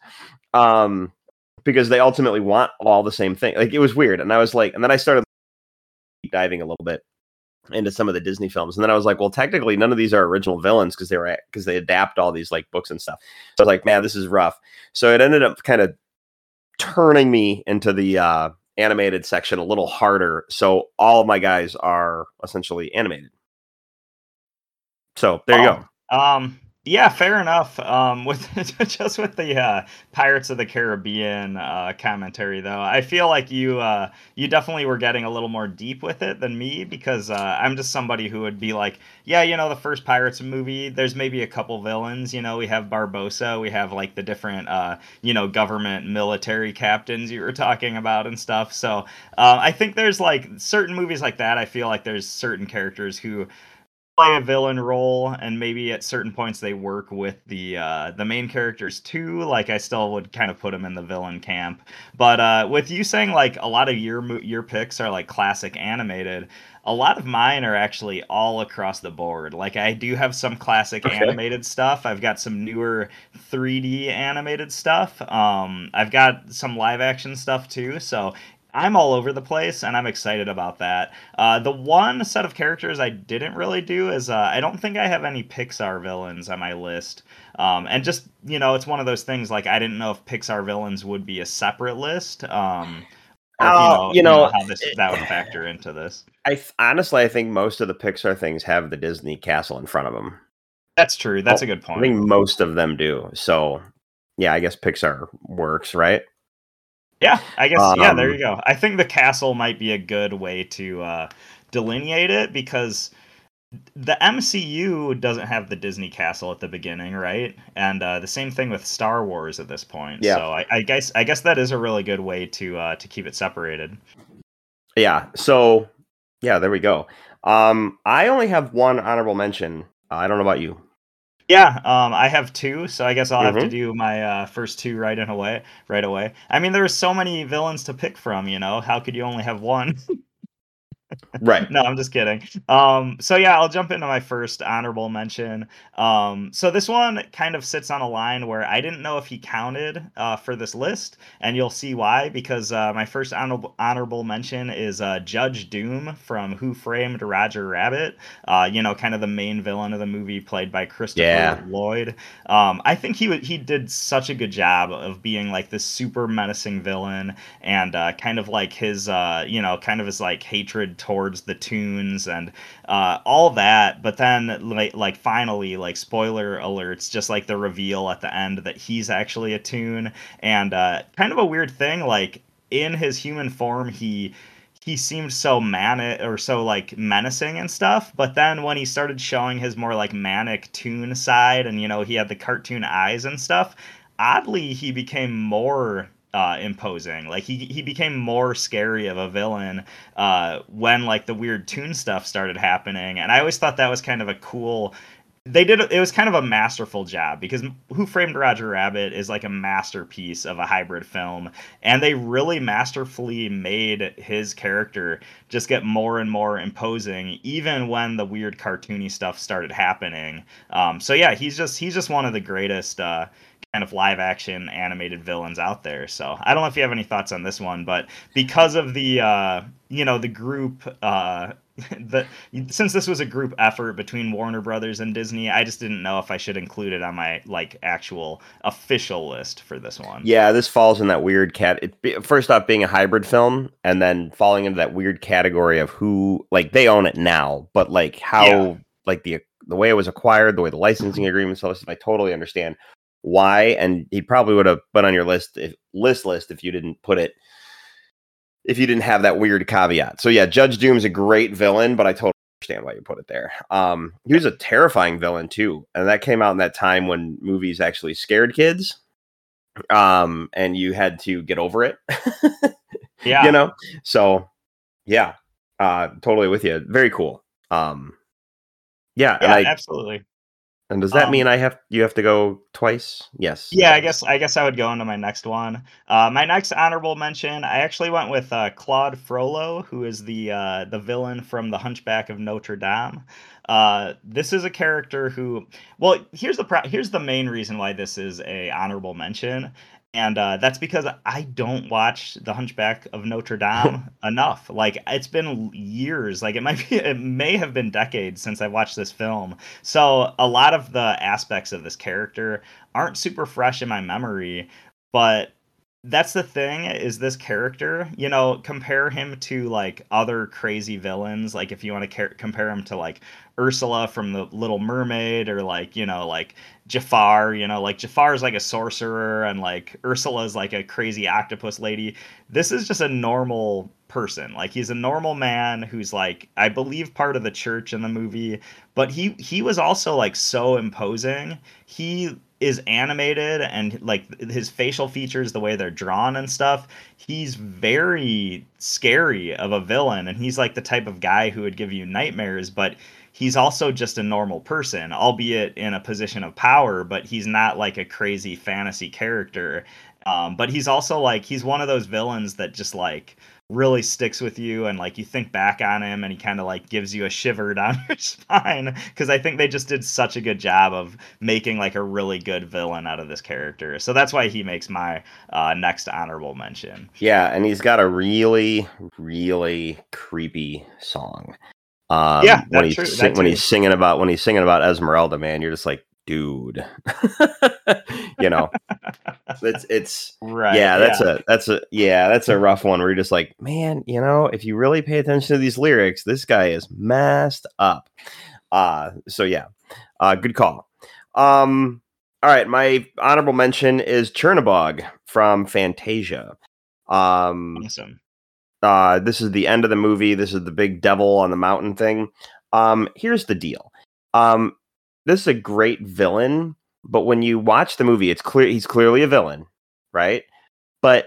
Because they ultimately want all the same thing. Like, it was weird. And I was like, and then I started diving a little bit into some of the Disney films. And then I was like, well, technically none of these are original villains because they adapt all these like books and stuff. So I was like, man, this is rough. So it ended up kind of turning me into the animated section a little harder. So all of my guys are essentially animated. So there you go. Yeah, fair enough. With with the Pirates of the Caribbean commentary, though, I feel like you definitely were getting a little more deep with it than me, because I'm just somebody who would be like, yeah, the first Pirates movie, there's maybe a couple villains. We have Barbossa, we have like the different government military captains you were talking about and stuff. So I think there's like certain movies like that. I feel like there's certain characters who play a villain role, and maybe at certain points they work with the main characters too. Like, I still would kind of put them in the villain camp. But with you saying like a lot of your picks are like classic animated, a lot of mine are actually all across the board. Like, I do have some classic animated stuff. I've got some newer 3D animated stuff. I've got some live action stuff too. So I'm all over the place, and I'm excited about that. The one set of characters I didn't really do is I don't think I have any Pixar villains on my list. And just, it's one of those things, like, I didn't know if Pixar villains would be a separate list. Or how that would factor into this. Honestly, I think most of the Pixar things have the Disney castle in front of them. That's true. That's a good point. I think most of them do. So, yeah, I guess Pixar works, right? Yeah, I guess, there you go. I think the castle might be a good way to delineate it, because the MCU doesn't have the Disney castle at the beginning, right? And the same thing with Star Wars at this point. Yeah. So I guess that is a really good way to keep it separated. Yeah. So, yeah, there we go. I only have one honorable mention. I don't know about you. Yeah, I have two, so I guess I'll have to do my first two right away. I mean, there are so many villains to pick from, How could you only have one? Right. No, I'm just kidding. So yeah, I'll jump into my first honorable mention. So this one kind of sits on a line where I didn't know if he counted for this list, and you'll see why, because my first honorable mention is Judge Doom from Who Framed Roger Rabbit. Kind of the main villain of the movie, played by Christopher Lloyd. I think he did such a good job of being like this super menacing villain, and kind of like his kind of his like hatred towards the Toons and all that. But then like finally, like, spoiler alerts, just like the reveal at the end that he's actually a Toon. And kind of a weird thing, like, in his human form he seemed so manic, or so like menacing and stuff, but then when he started showing his more like manic Toon side, and he had the cartoon eyes and stuff, oddly he became more imposing. Like, he became more scary of a villain when like the weird Toon stuff started happening. And I always thought that was kind of a cool, it was kind of a masterful job, because Who Framed Roger Rabbit is like a masterpiece of a hybrid film, and they really masterfully made his character just get more and more imposing, even when the weird cartoony stuff started happening. So yeah, he's just one of the greatest kind of live action animated villains out there. So I don't know if you have any thoughts on this one, but because of the the group since this was a group effort between Warner Brothers and Disney, I just didn't know if I should include it on my like actual official list for this one. Yeah, this falls in that weird first off, being a hybrid film, and then falling into that weird category of who, like, they own it now, but like how like the way it was acquired, the way the licensing agreements, all this stuff, I totally understand. why, and he probably would have been on your list if you didn't put it, if you didn't have that weird caveat. So yeah, Judge Doom's a great villain, but I totally understand why you put it there. He was a terrifying villain too, and that came out in that time when movies actually scared kids. And you had to get over it. Yeah. You know? So yeah. Totally with you. Very cool. Yeah, Absolutely. And does that mean you have to go twice? Yes. Yeah, I guess I would go into my next one. My next honorable mention, I actually went with Claude Frollo, who is the villain from The Hunchback of Notre Dame. This is a character who, well, here's the main reason why this is a honorable mention. And that's because I don't watch The Hunchback of Notre Dame enough. Like, it's been years. Like, it may have been decades since I watched this film. So a lot of the aspects of this character aren't super fresh in my memory. But that's the thing, is this character, compare him to like other crazy villains. Like, if you want to compare him to like Ursula from The Little Mermaid, or like Jafar, like Jafar's like a sorcerer, and like Ursula's like a crazy octopus lady. This is just a normal person. Like, he's a normal man who's like, I believe, part of the church in the movie, but he was also like so imposing. He is animated, and like his facial features, the way they're drawn and stuff, he's very scary of a villain, and he's like the type of guy who would give you nightmares. But he's also just a normal person, albeit in a position of power, but he's not like a crazy fantasy character. But he's also like, he's one of those villains that just like really sticks with you, and like you think back on him and he kind of like gives you a shiver down your spine, because I think they just did such a good job of making like a really good villain out of this character. So that's why he makes my next honorable mention. Yeah, and he's got a really, really creepy song. Yeah, when he's singing about Esmeralda, man, you're just like, dude. It's right. Yeah, that's a rough one where you're just like, man, if you really pay attention to these lyrics, this guy is messed up. So yeah, good call. All right, my honorable mention is Chernabog from Fantasia. Awesome. This is the end of the movie. This is the big devil on the mountain thing. Here's the deal. This is a great villain, but when you watch the movie, it's clear he's clearly a villain, right? But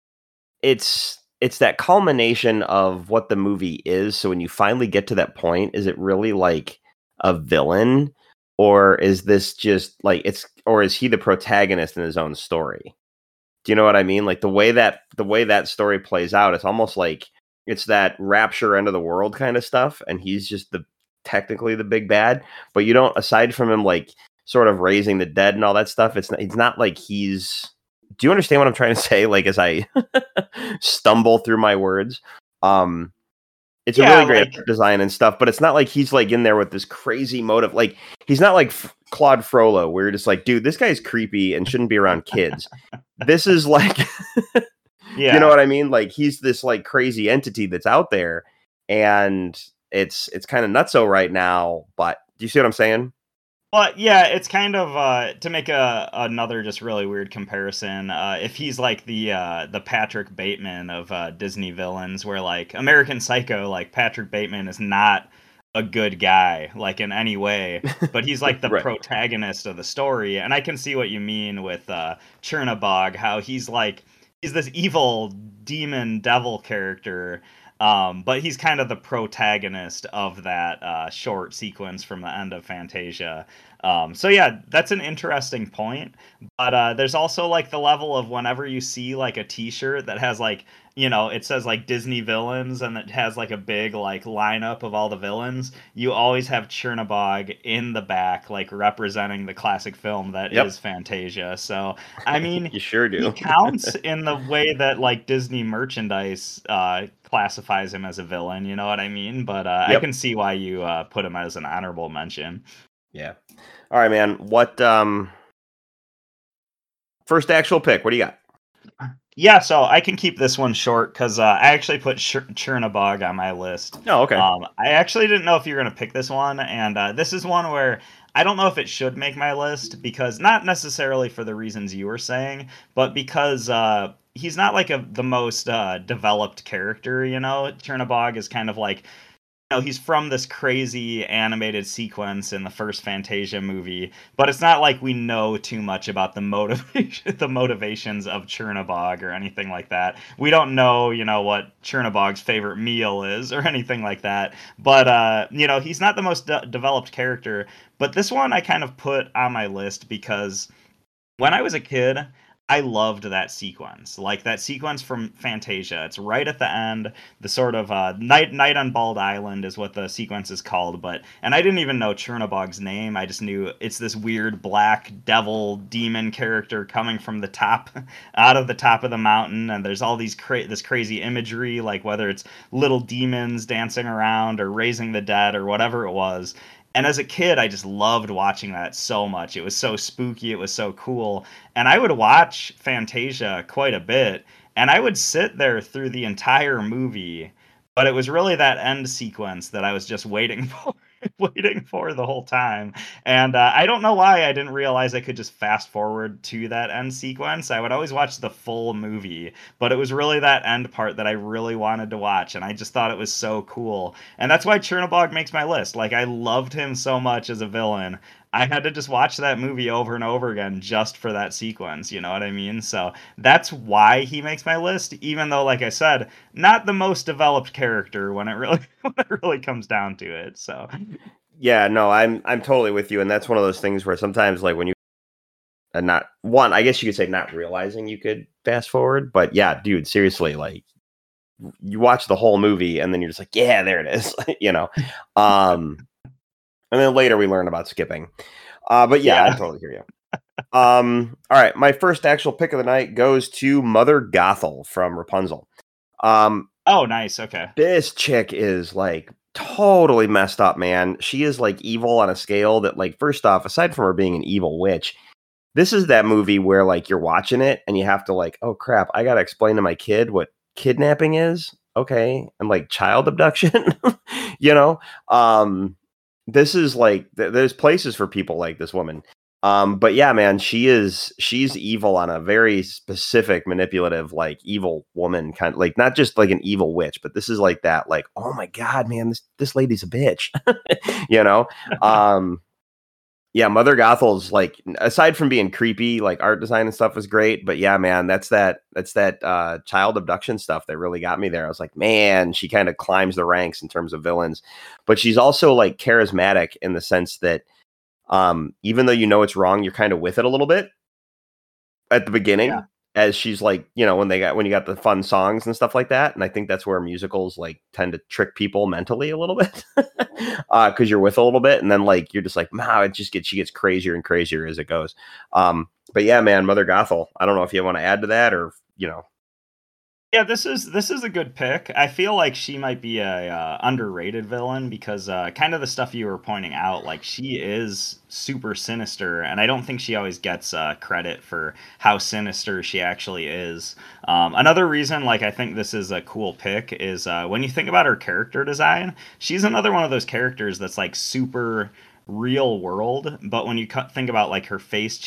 it's that culmination of what the movie is. So when you finally get to that point, is it really like a villain, or is this just like or is he the protagonist in his own story? Do you know what I mean? Like the way that story plays out, it's almost like it's that Rapture end of the world kind of stuff, and he's just technically the big bad. But you don't, aside from him like sort of raising the dead and all that stuff, it's not like he's. Do you understand what I'm trying to say? Like, as I stumble through my words, it's a really great design and stuff, but it's not like he's like in there with this crazy motive. Like, he's not like Claude Frollo, where you're just like, dude, this guy's creepy and shouldn't be around kids. This is like, you know what I mean? Like, he's this like crazy entity that's out there, and it's kind of nutso right now. But do you see what I'm saying? Well, yeah, it's kind of to make another just really weird comparison. If he's like the Patrick Bateman of Disney villains, where like American Psycho, like Patrick Bateman is not a good guy like in any way, but he's like the right. protagonist of the story. And I can see what you mean with Chernabog, how he's this evil demon devil character. But he's kind of the protagonist of that short sequence from the end of Fantasia. So yeah, that's an interesting point. But there's also like the level of whenever you see like a t-shirt that has like, it says like Disney villains, and it has like a big like lineup of all the villains, you always have Chernabog in the back, like representing the classic film that is Fantasia. So I mean, you sure do. He counts in the way that like Disney merchandise classifies him as a villain, you know what I mean? But I can see why you put him as an honorable mention. Yeah. All right, man. What first actual pick? What do you got? Yeah, so I can keep this one short because I actually put Chernabog on my list. Oh, okay. I actually didn't know if you were going to pick this one, and this is one where I don't know if it should make my list, because not necessarily for the reasons you were saying, but because he's not like the most developed character. Chernabog is kind of like, he's from this crazy animated sequence in the first Fantasia movie, but it's not like we know too much about the motivations of Chernabog or anything like that. We don't know, what Chernabog's favorite meal is or anything like that. But he's not the most developed character. But this one I kind of put on my list because when I was a kid, I loved that sequence. Like that sequence from Fantasia. It's right at the end. The sort of night on Bald Island is what the sequence is called. And I didn't even know Chernabog's name. I just knew it's this weird black devil demon character coming from the top, out of the top of the mountain. And there's all these this crazy imagery, like whether it's little demons dancing around or raising the dead or whatever it was. And as a kid, I just loved watching that so much. It was so spooky. It was so cool. And I would watch Fantasia quite a bit. And I would sit there through the entire movie. But it was really that end sequence that I was just waiting for the whole time. And I don't know why I didn't realize I could just fast forward to that end sequence. I would always watch the full movie, but it was really that end part that I really wanted to watch, and I just thought it was so cool. And that's why Chernabog makes my list. Like, I loved him so much as a villain. I had to just watch that movie over and over again just for that sequence, you know what I mean? So that's why he makes my list, even though, like I said, not the most developed character when it really comes down to it. So Yeah, no, I'm totally with you, and that's one of those things where sometimes, like, when you not one, I guess you could say not realizing you could fast forward, but yeah, dude, seriously, like, you watch the whole movie and then you're just like, yeah, there it is, and then later we learn about skipping. But yeah, I totally hear you. All right, my first actual pick of the night goes to Mother Gothel from Rapunzel. Oh, nice. Okay. This chick is like totally messed up, man. She is like evil on a scale that, like, first off, aside from her being an evil witch, this is that movie where, like, you're watching it and you have to, like, oh crap, I gotta explain to my kid what kidnapping is. Okay. And like child abduction, this is like, there's places for people like this woman. But yeah, man, she's evil on a very specific, manipulative, like, evil woman kind of, like, not just like an evil witch, but this is like that, like, oh my God, man, this lady's a bitch, yeah, Mother Gothel's, like, aside from being creepy, like, art design and stuff is great, but yeah, man, that's that child abduction stuff that really got me there. I was like, man, she kind of climbs the ranks in terms of villains, but she's also, like, charismatic in the sense that, even though it's wrong, you're kind of with it a little bit at the beginning, as she's like, when you got the fun songs and stuff like that. And I think that's where musicals, like, tend to trick people mentally a little bit, because you're with a little bit, and then, like, you're just like, wow, she gets crazier and crazier as it goes. But yeah, man, Mother Gothel. I don't know if you want to add to that or. Yeah, this is a good pick. I feel like she might be a underrated villain because kind of the stuff you were pointing out, like, she is super sinister, and I don't think she always gets credit for how sinister she actually is. Another reason, like, I think this is a cool pick is when you think about her character design, she's another one of those characters that's, like, super real world, but when you think about, like, her face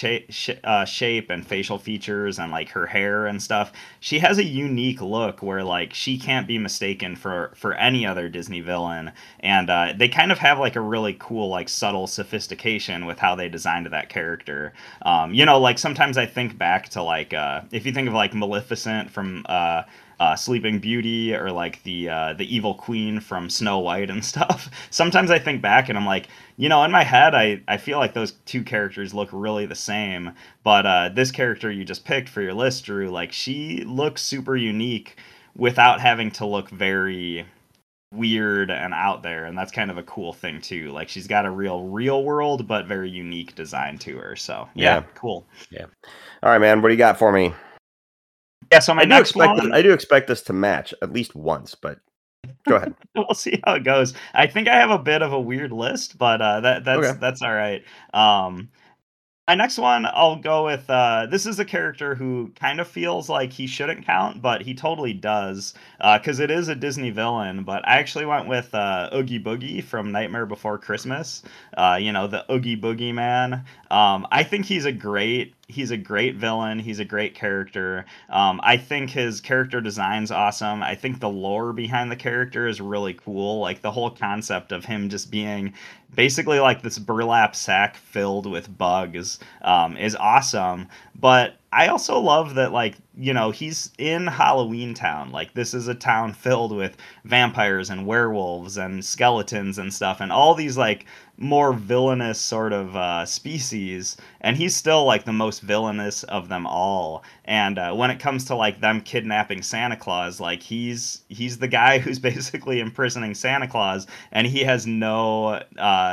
shape and facial features and, like, her hair and stuff, she has a unique look where, like, she can't be mistaken for any other Disney villain, and they kind of have, like, a really cool, like, subtle sophistication with how they designed that character. Like, sometimes I think back to, like, if you think of, like, Maleficent from Sleeping Beauty, or like the evil queen from Snow White and stuff. Sometimes I think back and I'm like, in my head, I feel like those two characters look really the same. But this character you just picked for your list, Drew, like, she looks super unique without having to look very weird and out there. And that's kind of a cool thing too. Like, she's got a real world, but very unique design to her. So yeah. Cool. Yeah. All right, man. What do you got for me? Yeah, so I do expect this to match at least once, but go ahead. We'll see how it goes. I think I have a bit of a weird list, but that's all right. My next one, I'll go with this is a character who kind of feels like he shouldn't count, but he totally does, because it is a Disney villain. But I actually went with Oogie Boogie from Nightmare Before Christmas. The Oogie Boogie Man. I think he's a great villain. He's a great character. I think his character design's awesome. I think the lore behind the character is really cool. Like the whole concept of him just being basically like this burlap sack filled with bugs is awesome. But I also love that, like, he's in Halloween Town. Like, this is a town filled with vampires and werewolves and skeletons and stuff, and all these, like, more villainous sort of species, and he's still, like, the most villainous of them all. And when it comes to, like, them kidnapping Santa Claus, like, he's the guy who's basically imprisoning Santa Claus, and he has no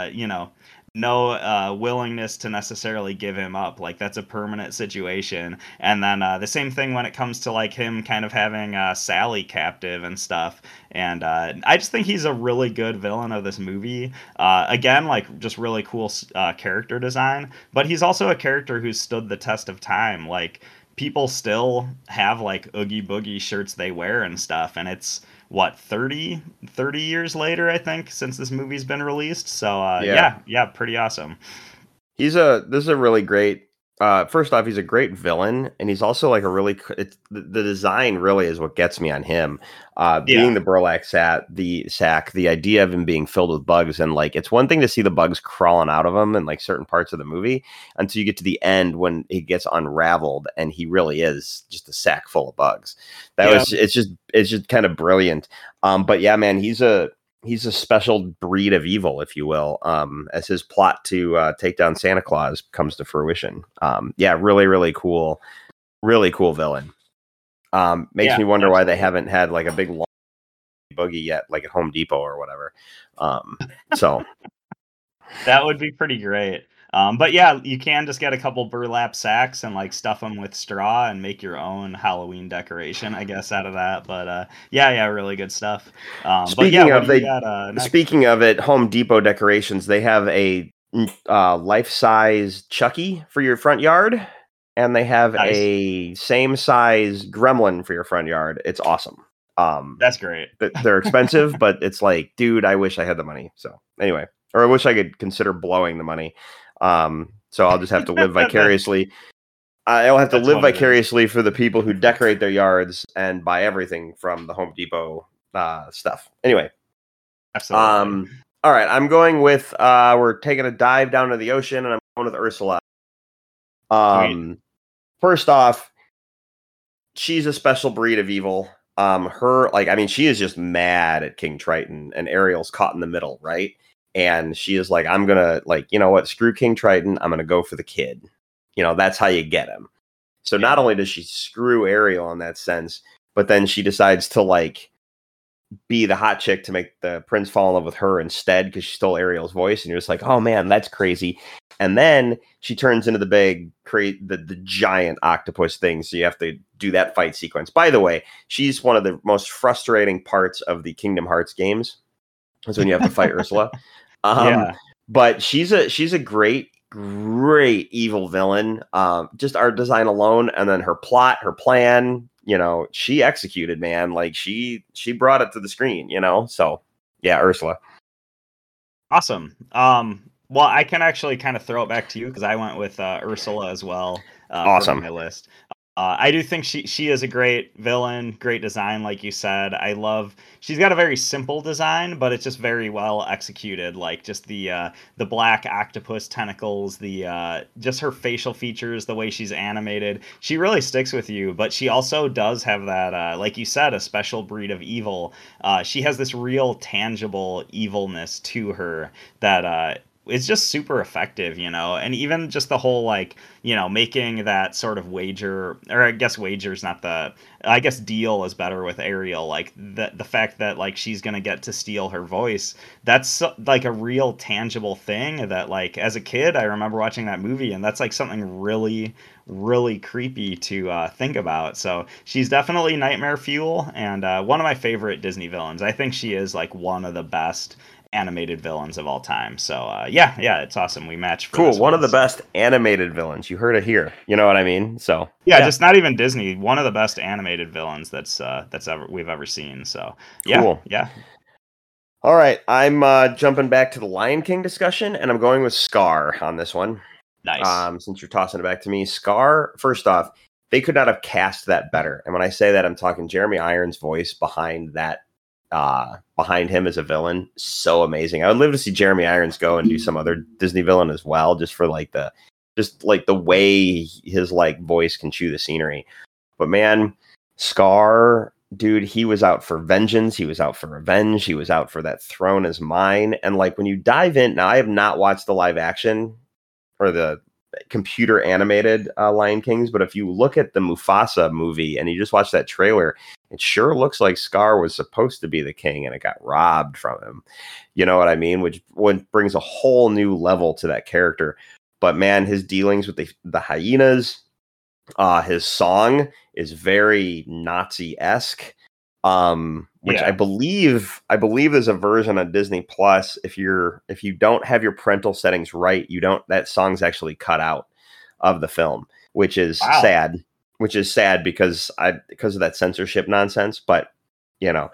willingness to necessarily give him up. Like, that's a permanent situation. And then the same thing when it comes to, like, him kind of having Sally captive and stuff. And I just think he's a really good villain of this movie. Again, like, just really cool character design. But he's also a character who's stood the test of time. Like, people still have, like, Oogie Boogie shirts they wear and stuff. And it's, what, 30 years later, I think, since this movie's been released. So yeah, pretty awesome. This is a really great first off, he's a great villain, and he's also like the design really is what gets me on him. Being the burlap sack, the idea of him being filled with bugs, and like it's one thing to see the bugs crawling out of him in like certain parts of the movie until you get to the end when he gets unraveled and he really is just a sack full of bugs. It's just kind of brilliant. But yeah, man, he's a special breed of evil, if you will, as his plot to take down Santa Claus comes to fruition. Really, really cool villain. Makes me wonder why they haven't had like a big long boogie yet, like at Home Depot or whatever. So that would be pretty great. But yeah, you can just get a couple burlap sacks and like stuff them with straw and make your own Halloween decoration, I guess, out of that. But really good stuff. Speaking of it, Home Depot decorations, they have a life-size Chucky for your front yard, and they have a same-size Gremlin for your front yard. It's awesome. That's great. They're expensive, but it's like, dude, I wish I had the money. So anyway, or I wish I could consider blowing the money. So I'll just have to live vicariously. I'll have to live vicariously for the people who decorate their yards and buy everything from the Home Depot stuff. Anyway, absolutely. All right, I'm going with. We're taking a dive down to the ocean, and I'm going with Ursula. First off, she's a special breed of evil. She is just mad at King Triton, and Ariel's caught in the middle, right? And she is like, I'm going to, like, you know what, screw King Triton. I'm going to go for the kid. You know, that's how you get him. So not only does she screw Ariel in that sense, but then she decides to, like, be the hot chick to make the prince fall in love with her instead because she stole Ariel's voice. And you're just like, oh, man, that's crazy. And then she turns into the giant octopus thing. So you have to do that fight sequence. By the way, she's one of the most frustrating parts of the Kingdom Hearts games. Is when you have to fight Ursula. But she's a great evil villain. Just art design alone, and then her plot, her plan, she executed, man. Like she brought it to the screen, So yeah, Ursula. Awesome. Well, I can actually kind of throw it back to you because I went with Ursula as well. Awesome. For my list. I do think she is a great villain, great design, like you said. She's got a very simple design, but it's just very well executed. Like just the black octopus tentacles, just her facial features, the way she's animated. She really sticks with you, but she also does have that, like you said, a special breed of evil. She has this real tangible evilness to her that it's just super effective, and even just the whole, like, making that sort of wager, or I guess wager's not I guess deal is better with Ariel, like the fact that, like, she's going to get to steal her voice. That's like a real tangible thing that, like, as a kid, I remember watching that movie, and that's like something really, really creepy to think about. So she's definitely nightmare fuel, and one of my favorite Disney villains. I think she is like one of the best. animated villains of all time. So yeah, it's awesome. We match. For Cool. this One of the so. best animated villains. You heard it here. You know what I mean? So Yeah, just not even Disney. One of the best animated villains that's we've ever seen. So yeah, Cool. yeah. All right, I'm jumping back to the Lion King discussion, and I'm going with Scar on this one. Nice. Since you're tossing it back to me, Scar. First off, they could not have cast that better. And when I say that, I'm talking Jeremy Irons' voice behind that, behind him as a villain. So amazing. I would live to see Jeremy Irons go and do some other Disney villain as well, just for like the way his like voice can chew the scenery. But man, Scar. Dude, he was out for vengeance. He was out for revenge. He was out for that throne is mine. And like when you dive in, now I have not watched the live action or the computer animated Lion Kings, but if you look at the Mufasa movie and you just watch that trailer, it sure looks like Scar was supposed to be the king and it got robbed from him. You know what I mean? Which brings a whole new level to that character. But man, his dealings with the hyenas, his song is very Nazi-esque, which I believe there's a version on Disney Plus. If you don't have your parental settings right, that song's actually cut out of the film, which is sad. Which is sad because of that censorship nonsense. But you know,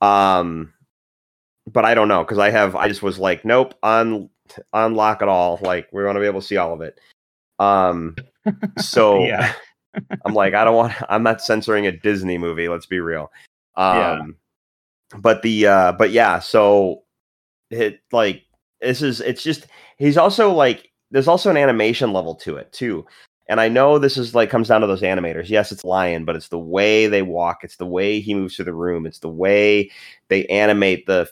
but I don't know because I just was like, nope, unlock it all. Like we want to be able to see all of it. So Yeah. I'm like, I'm not censoring a Disney movie. Let's be real. But yeah, so he's also like, there's also an animation level to it too. And I know this is like, comes down to those animators. Yes, it's Lion, but it's the way they walk. It's the way he moves through the room. It's the way they animate the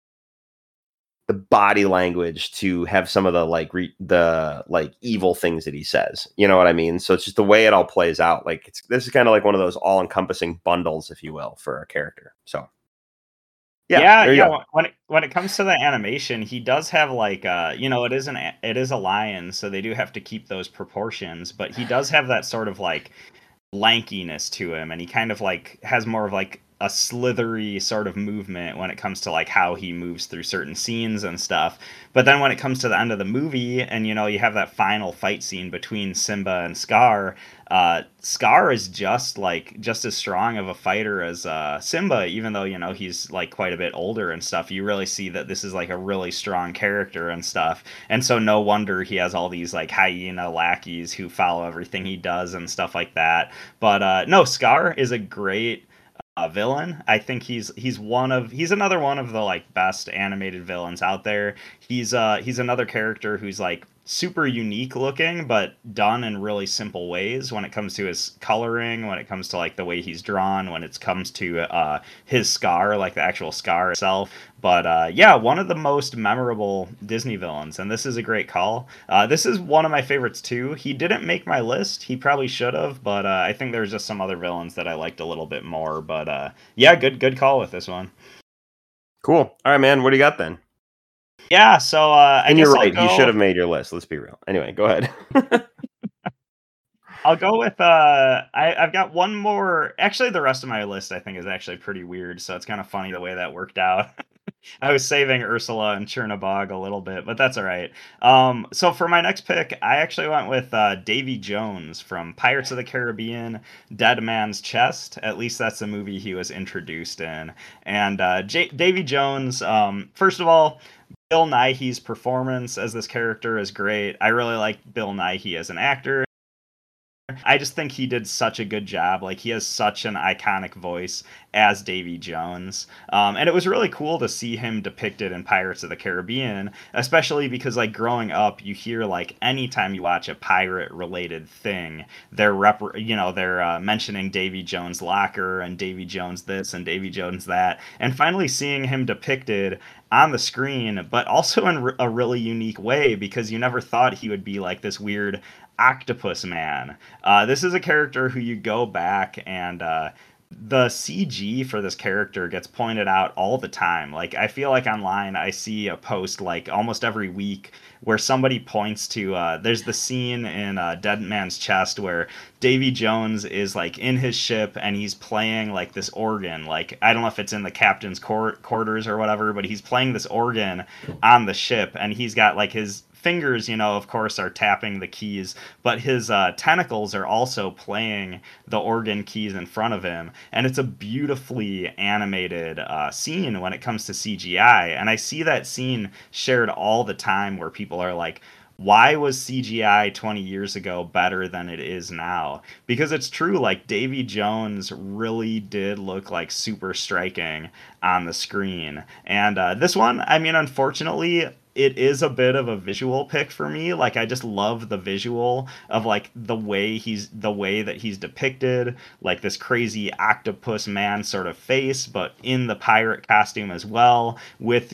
body language to have some of the evil things that he says. You know what I mean? So it's just the way it all plays out. Like this is kind of like one of those all-encompassing bundles, if you will, for a character. So yeah. When it comes to the animation, he does have like it is a lion, so they do have to keep those proportions, but he does have that sort of like lankiness to him, and he kind of like has more of like a slithery sort of movement when it comes to like how he moves through certain scenes and stuff. But then when it comes to the end of the movie and you have that final fight scene between Simba and Scar, Scar is just as strong of a fighter as Simba, even though he's like quite a bit older and stuff. You really see that this is like a really strong character and stuff, and so no wonder he has all these like hyena lackeys who follow everything he does and stuff like that. But no, Scar is a great villain. I think he's another one of the like best animated villains out there. He's another character who's like super unique looking, but done in really simple ways when it comes to his coloring, when it comes to like the way he's drawn, when it comes to his scar, like the actual scar itself. But yeah, one of the most memorable Disney villains, and this is a great call. This is one of my favorites too. He didn't make my list. He probably should have, but I think there's just some other villains that I liked a little bit more. But yeah, good call with this one. Cool. All right, man. What do you got then? Yeah, so and you're right. You should have made your list. Let's be real. Anyway, go ahead. I'll go with I've got one more. Actually, the rest of my list I think is actually pretty weird, so it's kind of funny the way that worked out. I was saving Ursula and Chernabog a little bit, but that's all right. So for my next pick, I actually went with Davy Jones from Pirates of the Caribbean, Dead Man's Chest. At least that's the movie he was introduced in. And Davy Jones, first of all, Bill Nighy's performance as this character is great. I really like Bill Nighy as an actor. I just think he did such a good job. Like, he has such an iconic voice as Davy Jones. And it was really cool to see him depicted in Pirates of the Caribbean, especially because, like, growing up, you hear, like, anytime you watch a pirate-related thing, they're mentioning Davy Jones' locker and Davy Jones this and Davy Jones that. And finally seeing him depicted on the screen, but also in a really unique way, because you never thought he would be, like, this weird octopus man. This is a character who you go back and the CG for this character gets pointed out all the time. Like, I feel like online I see a post like almost every week where somebody points to there's the scene in Dead Man's Chest where Davy Jones is like in his ship and he's playing like this organ. Like, I don't know if it's in the captain's quarters or whatever, but he's playing this organ on the ship, and he's got like his fingers, of course, are tapping the keys, but his tentacles are also playing the organ keys in front of him. And it's a beautifully animated scene when it comes to CGI. And I see that scene shared all the time where people are like, why was CGI 20 years ago better than it is now? Because it's true, like, Davy Jones really did look like super striking on the screen. And this one, I mean, unfortunately, it is a bit of a visual pick for me. Like, I just love the visual of like the way that he's depicted, like this crazy octopus man sort of face, but in the pirate costume as well, with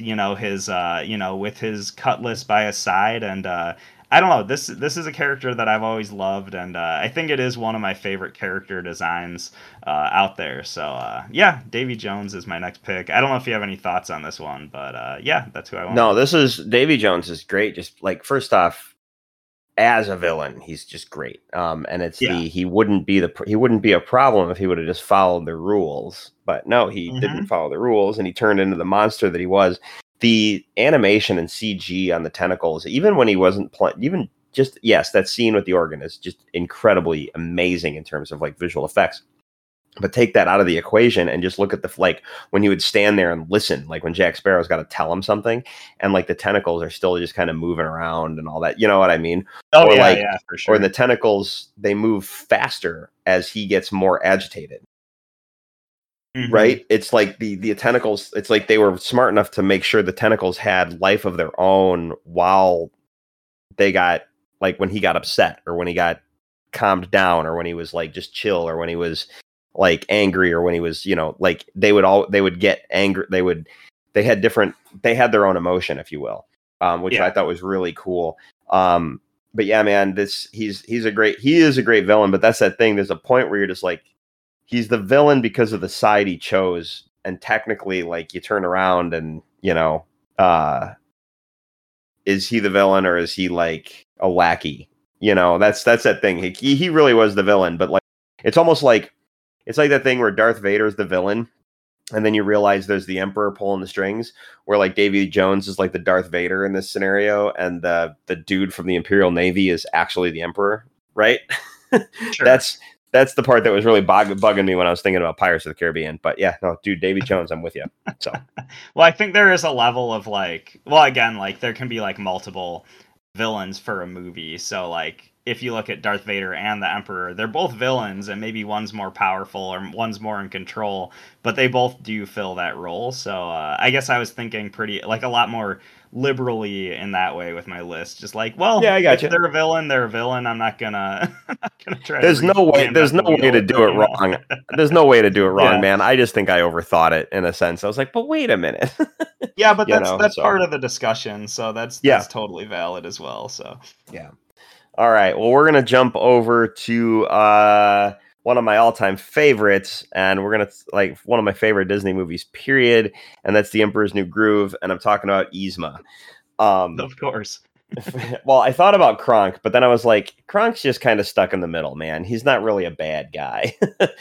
with his cutlass by his side. And I don't know, this is a character that I've always loved, and I think it is one of my favorite character designs out there. So yeah, Davy Jones is my next pick. I don't know if you have any thoughts on this one, but yeah, that's who I want. No, Davy Jones is great. Just like, first off, as a villain, he's just great. And it's he wouldn't be a problem if he would have just followed the rules. But no, he didn't follow the rules, and he turned into the monster that he was. The animation and CG on the tentacles, even when he wasn't playing, that scene with the organ is just incredibly amazing in terms of like visual effects. But take that out of the equation and just look at when he would stand there and listen, like when Jack Sparrow's got to tell him something, and like the tentacles are still just kind of moving around and all that. You know what I mean? Oh, or yeah, for sure. Or the tentacles, they move faster as he gets more agitated. Mm-hmm. Right? It's like the tentacles, it's like they were smart enough to make sure the tentacles had life of their own while they got, like, when he got upset, or when he got calmed down, or when he was like just chill, or when he was like angry, or when he was, like they would get angry. They had their own emotion, if you will, which I thought was really cool. But yeah, man, he is a great villain, but that's that thing. There's a point where you're just like, he's the villain because of the side he chose. And technically, like, you turn around and, is he the villain, or is he like a lackey? That's that thing. He really was the villain, but like, it's almost like, it's like that thing where Darth Vader is the villain, and then you realize there's the Emperor pulling the strings, where like Davy Jones is like the Darth Vader in this scenario, and the dude from the Imperial Navy is actually the Emperor, right? Sure. That's the part that was really bugging me when I was thinking about Pirates of the Caribbean. But yeah, no, dude, Davy Jones, I'm with you. So, well, I think there is a level of like, well, again, like there can be like multiple villains for a movie. So like, if you look at Darth Vader and the Emperor, they're both villains, and maybe one's more powerful or one's more in control, but they both do fill that role. So I guess I was thinking pretty, like, a lot more liberally in that way with my list. Just like, well, yeah, I got you. They're a villain. They're a villain. I'm not gonna try. There's no way to do it wrong. There's no way to do it wrong, man. I just think I overthought it in a sense. I was like, but wait a minute. Yeah, but that's part of the discussion. So that's totally valid as well. So yeah. All right. Well, we're going to jump over to one of my all-time favorites, and we're going to, like, one of my favorite Disney movies, period, and that's The Emperor's New Groove, and I'm talking about Yzma. Of course. Well, I thought about Kronk, but then I was like, Kronk's just kind of stuck in the middle, man. He's not really a bad guy.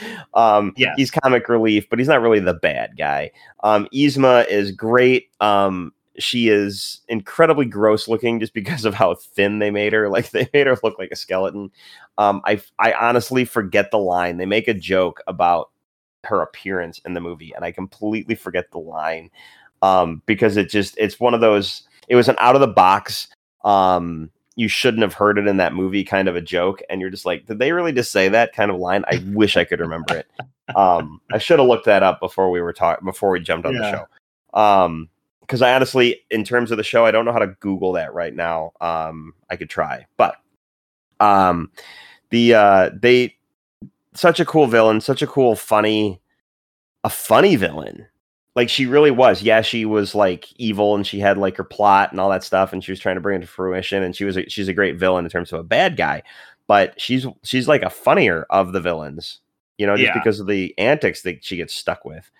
He's comic relief, but he's not really the bad guy. Yzma is great. She is incredibly gross looking just because of how thin they made her. Like, they made her look like a skeleton. I honestly forget the line. They make a joke about her appearance in the movie, and I completely forget the line because it's one of those, it was an out of the box, you shouldn't have heard it in that movie kind of a joke. And you're just like, did they really just say that kind of line? I wish I could remember it. I should have looked that up before we jumped on the show. Because I honestly, in terms of the show, I don't know how to Google that right now. I could try, but they such a cool villain, such a cool, funny villain. Like, she really was. Yeah, she was like evil, and she had like her plot and all that stuff, and she was trying to bring it to fruition. And she's a great villain in terms of a bad guy, but she's like a funnier of the villains. you know, just Yeah. because of the antics that she gets stuck with.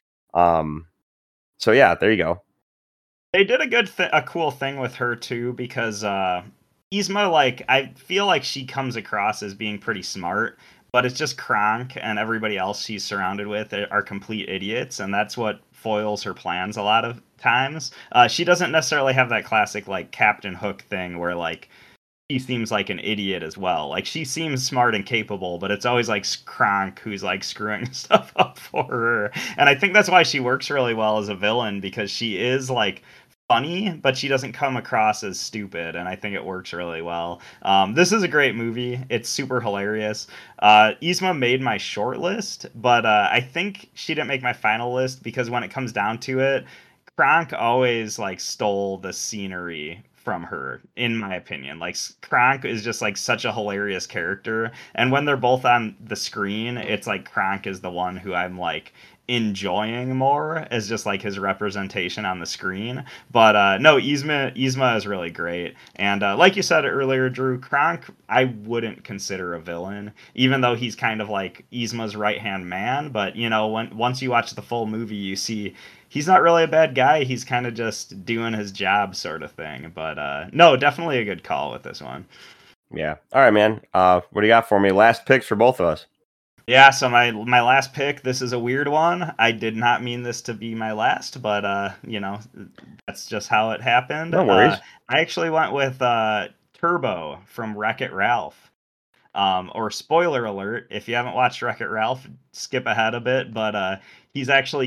So yeah, there you go. They did a cool thing with her too, because Yzma, like, I feel like she comes across as being pretty smart, but it's just Kronk and everybody else she's surrounded with are complete idiots, and that's what foils her plans a lot of times. She doesn't necessarily have that classic like Captain Hook thing where like she seems like an idiot as well. Like she seems smart and capable, but it's always like Kronk who's like screwing stuff up for her. And I think that's why she works really well as a villain, because she is like funny, but she doesn't come across as stupid, and I think it works really well. This is a great movie. It's super hilarious. Yzma made my short list, but I think she didn't make my final list because when it comes down to it, Kronk always like stole the scenery from her, in my opinion. Like Kronk is just like such a hilarious character, and when they're both on the screen, it's like Kronk is the one who I'm like enjoying more as just like his representation on the screen. But no, Yzma is really great, and like you said earlier, Drew, Kronk I wouldn't consider a villain, even though he's kind of like Yzma's right hand man. But you know, once you watch the full movie, you see he's not really a bad guy. He's kind of just doing his job, sort of thing. But no, definitely a good call with this one. Yeah. All right, man. What do you got for me? Last picks for both of us. Yeah, so my last pick, this is a weird one. I did not mean this to be my last, but you know, that's just how it happened. No worries. I actually went with Turbo from Wreck-It Ralph. Or spoiler alert, if you haven't watched Wreck-It Ralph, skip ahead a bit, but he was actually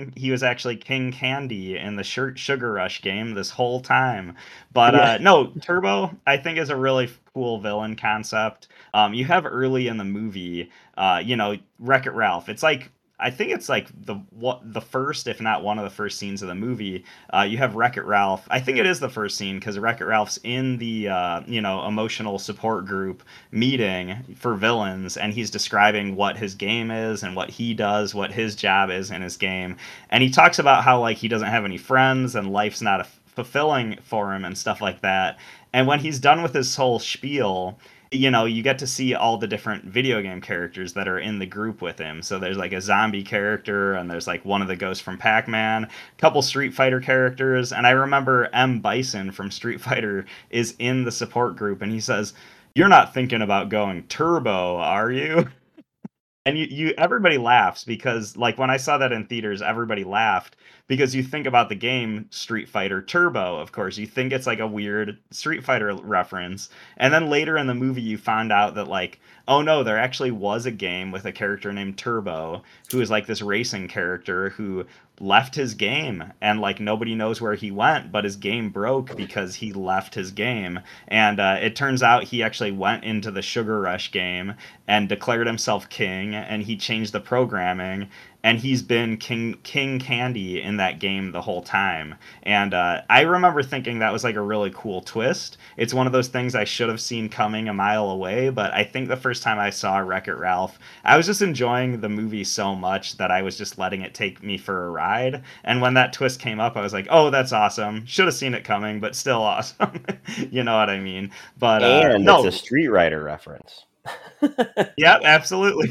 King Candy in the Sugar Rush game this whole time. But no, Turbo I think is a really cool villain concept. You have early in the movie, you know, Wreck-It Ralph. It's like, I think it's like the first, if not one of the first scenes of the movie. You have Wreck-It Ralph. I think it is the first scene because Wreck-It Ralph's in the you know, emotional support group meeting for villains, and he's describing what his game is and what he does, what his job is in his game, and he talks about how like he doesn't have any friends and life's not fulfilling for him and stuff like that. And when he's done with his whole spiel, you know, you get to see all the different video game characters that are in the group with him. So there's like a zombie character, and there's like one of the ghosts from Pac-Man, a couple Street Fighter characters, and I remember M. Bison from Street Fighter is in the support group, and he says, "You're not thinking about going turbo, are you?" And you everybody laughs because like when I saw that in theaters, everybody laughed because you think about the game Street Fighter Turbo, of course. You think it's like a weird Street Fighter reference. And then later in the movie you found out that like, oh no, there actually was a game with a character named Turbo who is like this racing character who left his game, and like nobody knows where he went, but his game broke because he left his game. And it turns out he actually went into the Sugar Rush game and declared himself king, and he changed the programming, and he's been King Candy in that game the whole time. And I remember thinking that was like a really cool twist. It's one of those things I should have seen coming a mile away, but I think the first time I saw Wreck-It Ralph, I was just enjoying the movie so much that I was just letting it take me for a ride. And when that twist came up, I was like, oh, that's awesome. Should have seen it coming, but still awesome. You know what I mean? But and no, it's a Street Fighter reference. yeah, absolutely.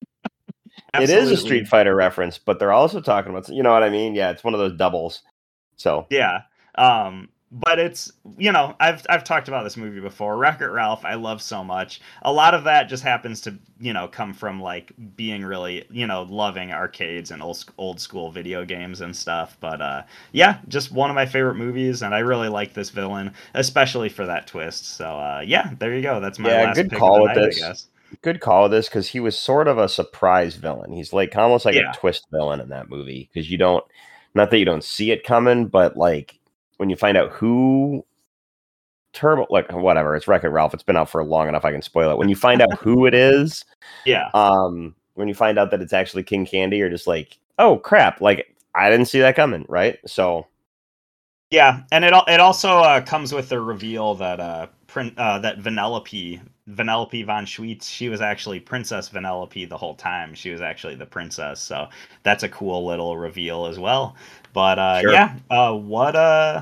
It is a Street Fighter reference, but they're also talking about, you know what I mean? Yeah, it's one of those doubles. So yeah, but it's, you know, I've talked about this movie before. Wreck-It Ralph, I love so much. A lot of that just happens to, you know, come from like being really, you know, loving arcades and old school video games and stuff. But yeah, just one of my favorite movies, and I really like this villain, especially for that twist. So yeah, there you go. That's my last good pick call of the with night, this. I guess. Good call with this because he was sort of a surprise villain. He's like almost like Yeah. a twist villain in that movie because you don't, not that you don't see it coming, but like when you find out who Turbo, like whatever, it's Wreck-It Ralph. It's been out for long enough I can spoil it. When you find out who it is, Yeah. when you find out that it's actually King Candy, you're just like, oh crap, like I didn't see that coming, right? So Yeah, and it also comes with the reveal that that Vanellope von Schweetz, she was actually Princess Vanellope the whole time. She was actually the princess, so that's a cool little reveal as well. But Sure. yeah, what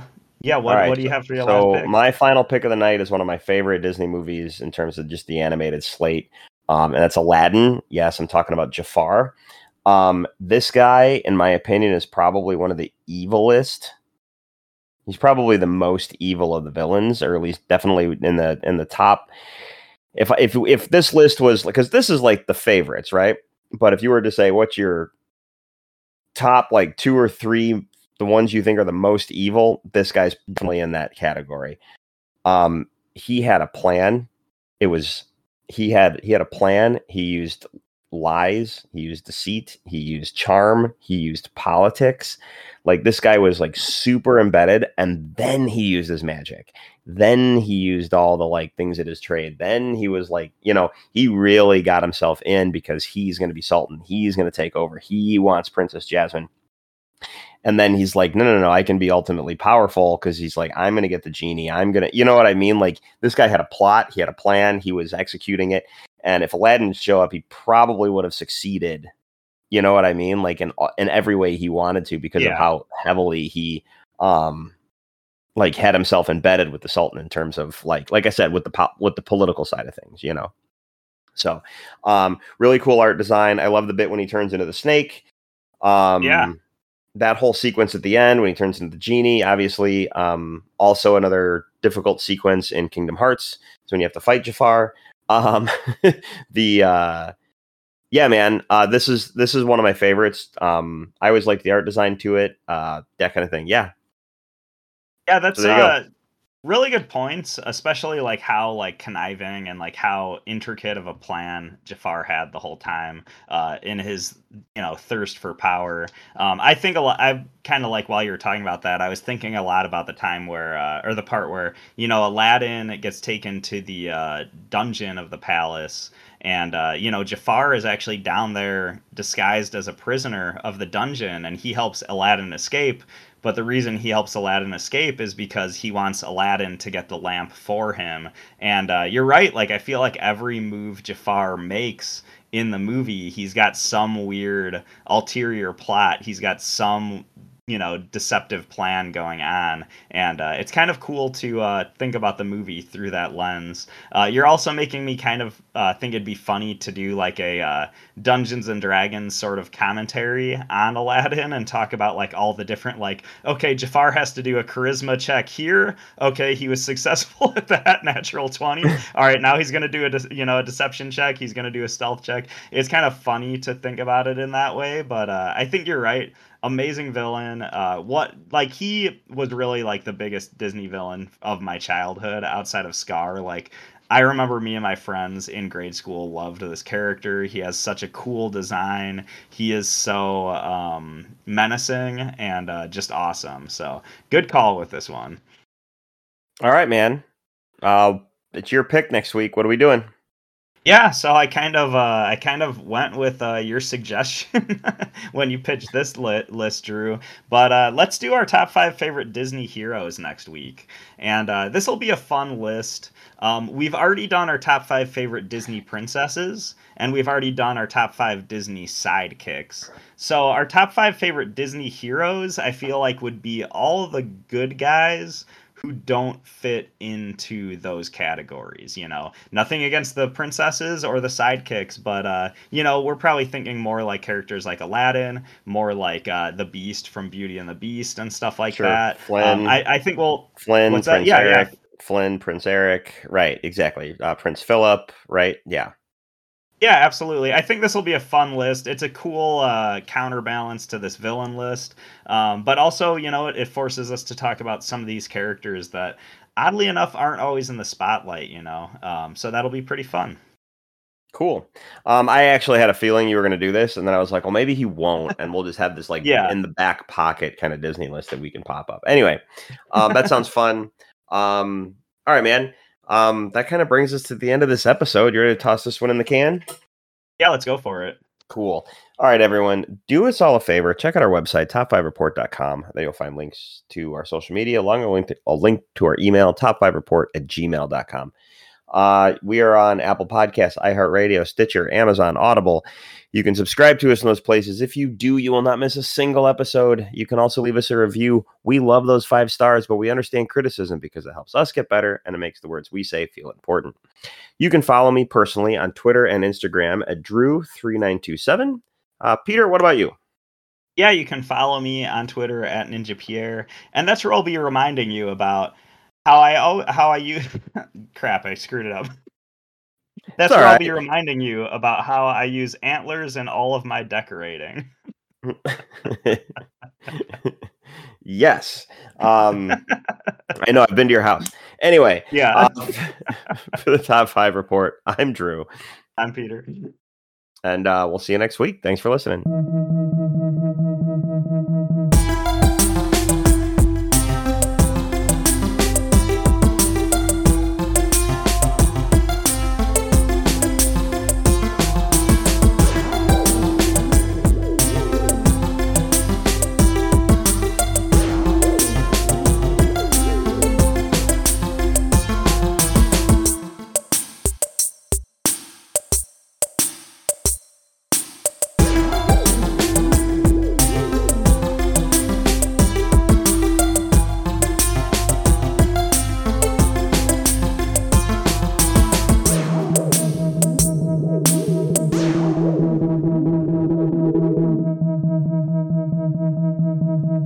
do you have for your last pick? My final pick of the night is one of my favorite Disney movies in terms of just the animated slate. And that's Aladdin. Yes, I'm talking about Jafar. This guy, in my opinion, is probably one of the evilest. He's probably the most evil of the villains, or at least definitely in the top. If this list was, because this is like the favorites, right? But if you were to say what's your top like 2 or 3, the ones you think are the most evil, this guy's definitely in that category. He had a plan. He had a plan. He used lies, he used deceit, he used charm, he used politics. Like, this guy was like super embedded, and then he used his magic. Then he used all the like things at his trade. Then he was like, he really got himself in because he's going to be Sultan. He's going to take over. He wants Princess Jasmine. And then he's like, no, I can be ultimately powerful, because he's like, I'm going to get the genie. I'm going to, you know what I mean? Like, this guy had a plot. He had a plan. He was executing it. And if Aladdin show up, he probably would have succeeded. You know what I mean? Like, in every way he wanted to, because of how heavily he, like, had himself embedded with the Sultan in terms of like I said, with the political side of things, So, really cool art design. I love the bit when he turns into the snake. That whole sequence at the end when he turns into the genie, obviously, also another difficult sequence in Kingdom Hearts. So when you have to fight Jafar, man, this is one of my favorites. I always like the art design to it, that kind of thing. Yeah, that's really good points, especially like how like conniving and like how intricate of a plan Jafar had the whole time in his thirst for power. I think a lot. I kind of like, while you were talking about that, I was thinking a lot about the time where or the part where Aladdin gets taken to the dungeon of the palace. And, Jafar is actually down there disguised as a prisoner of the dungeon, and he helps Aladdin escape. But the reason he helps Aladdin escape is because he wants Aladdin to get the lamp for him. And you're right. Like, I feel like every move Jafar makes in the movie, he's got some weird ulterior plot. He's got some deceptive plan going on, and it's kind of cool to think about the movie through that lens. You're also making me kind of think it'd be funny to do like a Dungeons and Dragons sort of commentary on Aladdin and talk about like all the different, like, okay, Jafar has to do a charisma check here. Okay, he was successful at that, natural 20. All right, now he's gonna do a deception check. He's gonna do a stealth check. It's kind of funny to think about it in that way, but I think you're right. Amazing villain. He was really like the biggest Disney villain of my childhood outside of Scar. Like, I remember me and my friends in grade school loved this character. He has such a cool design. He is so menacing and just awesome. So good call with this one. All right, man. It's your pick next week. What are we doing? Yeah, so I kind of went with your suggestion when you pitched this list, Drew. But let's do our top 5 favorite Disney heroes next week, and this will be a fun list. We've already done our top 5 favorite Disney princesses, and we've already done our top 5 Disney sidekicks. So our top 5 favorite Disney heroes, I feel like, would be all the good guys who don't fit into those categories. Nothing against the princesses or the sidekicks, but we're probably thinking more like characters like Aladdin, more like the Beast from Beauty and the Beast and stuff like that. Flynn. I think Flynn, what's Prince that? Eric. Yeah. Flynn, Prince Eric, right? Exactly. Prince Philip, right? Yeah. Yeah, absolutely. I think this will be a fun list. It's a cool counterbalance to this villain list. But also, it forces us to talk about some of these characters that, oddly enough, aren't always in the spotlight, So that'll be pretty fun. Cool. I actually had a feeling you were going to do this, and then I was like, well, maybe he won't, and we'll just have this like in the back pocket kind of Disney list that we can pop up. Anyway, that sounds fun. All right, man. That kind of brings us to the end of this episode. You ready to toss this one in the can? Yeah, let's go for it. Cool. All right, everyone. Do us all a favor. Check out our website, top5report.com. There you'll find links to our social media, along a link to our email, top5report@gmail.com. We are on Apple Podcasts, iHeartRadio, Stitcher, Amazon, Audible. You can subscribe to us in those places. If you do, you will not miss a single episode. You can also leave us a review. We love those 5 stars, but we understand criticism because it helps us get better and it makes the words we say feel important. You can follow me personally on Twitter and Instagram at Drew3927. Peter, what about you? Yeah, you can follow me on Twitter at NinjaPierre, and that's where I'll be reminding you about how I use. Crap, I screwed it up. That's where I'll be reminding you about how I use antlers in all of my decorating. Yes. I know, I've been to your house. Anyway, yeah. For the Top 5 report, I'm Drew. I'm Peter. And we'll see you next week. Thanks for listening.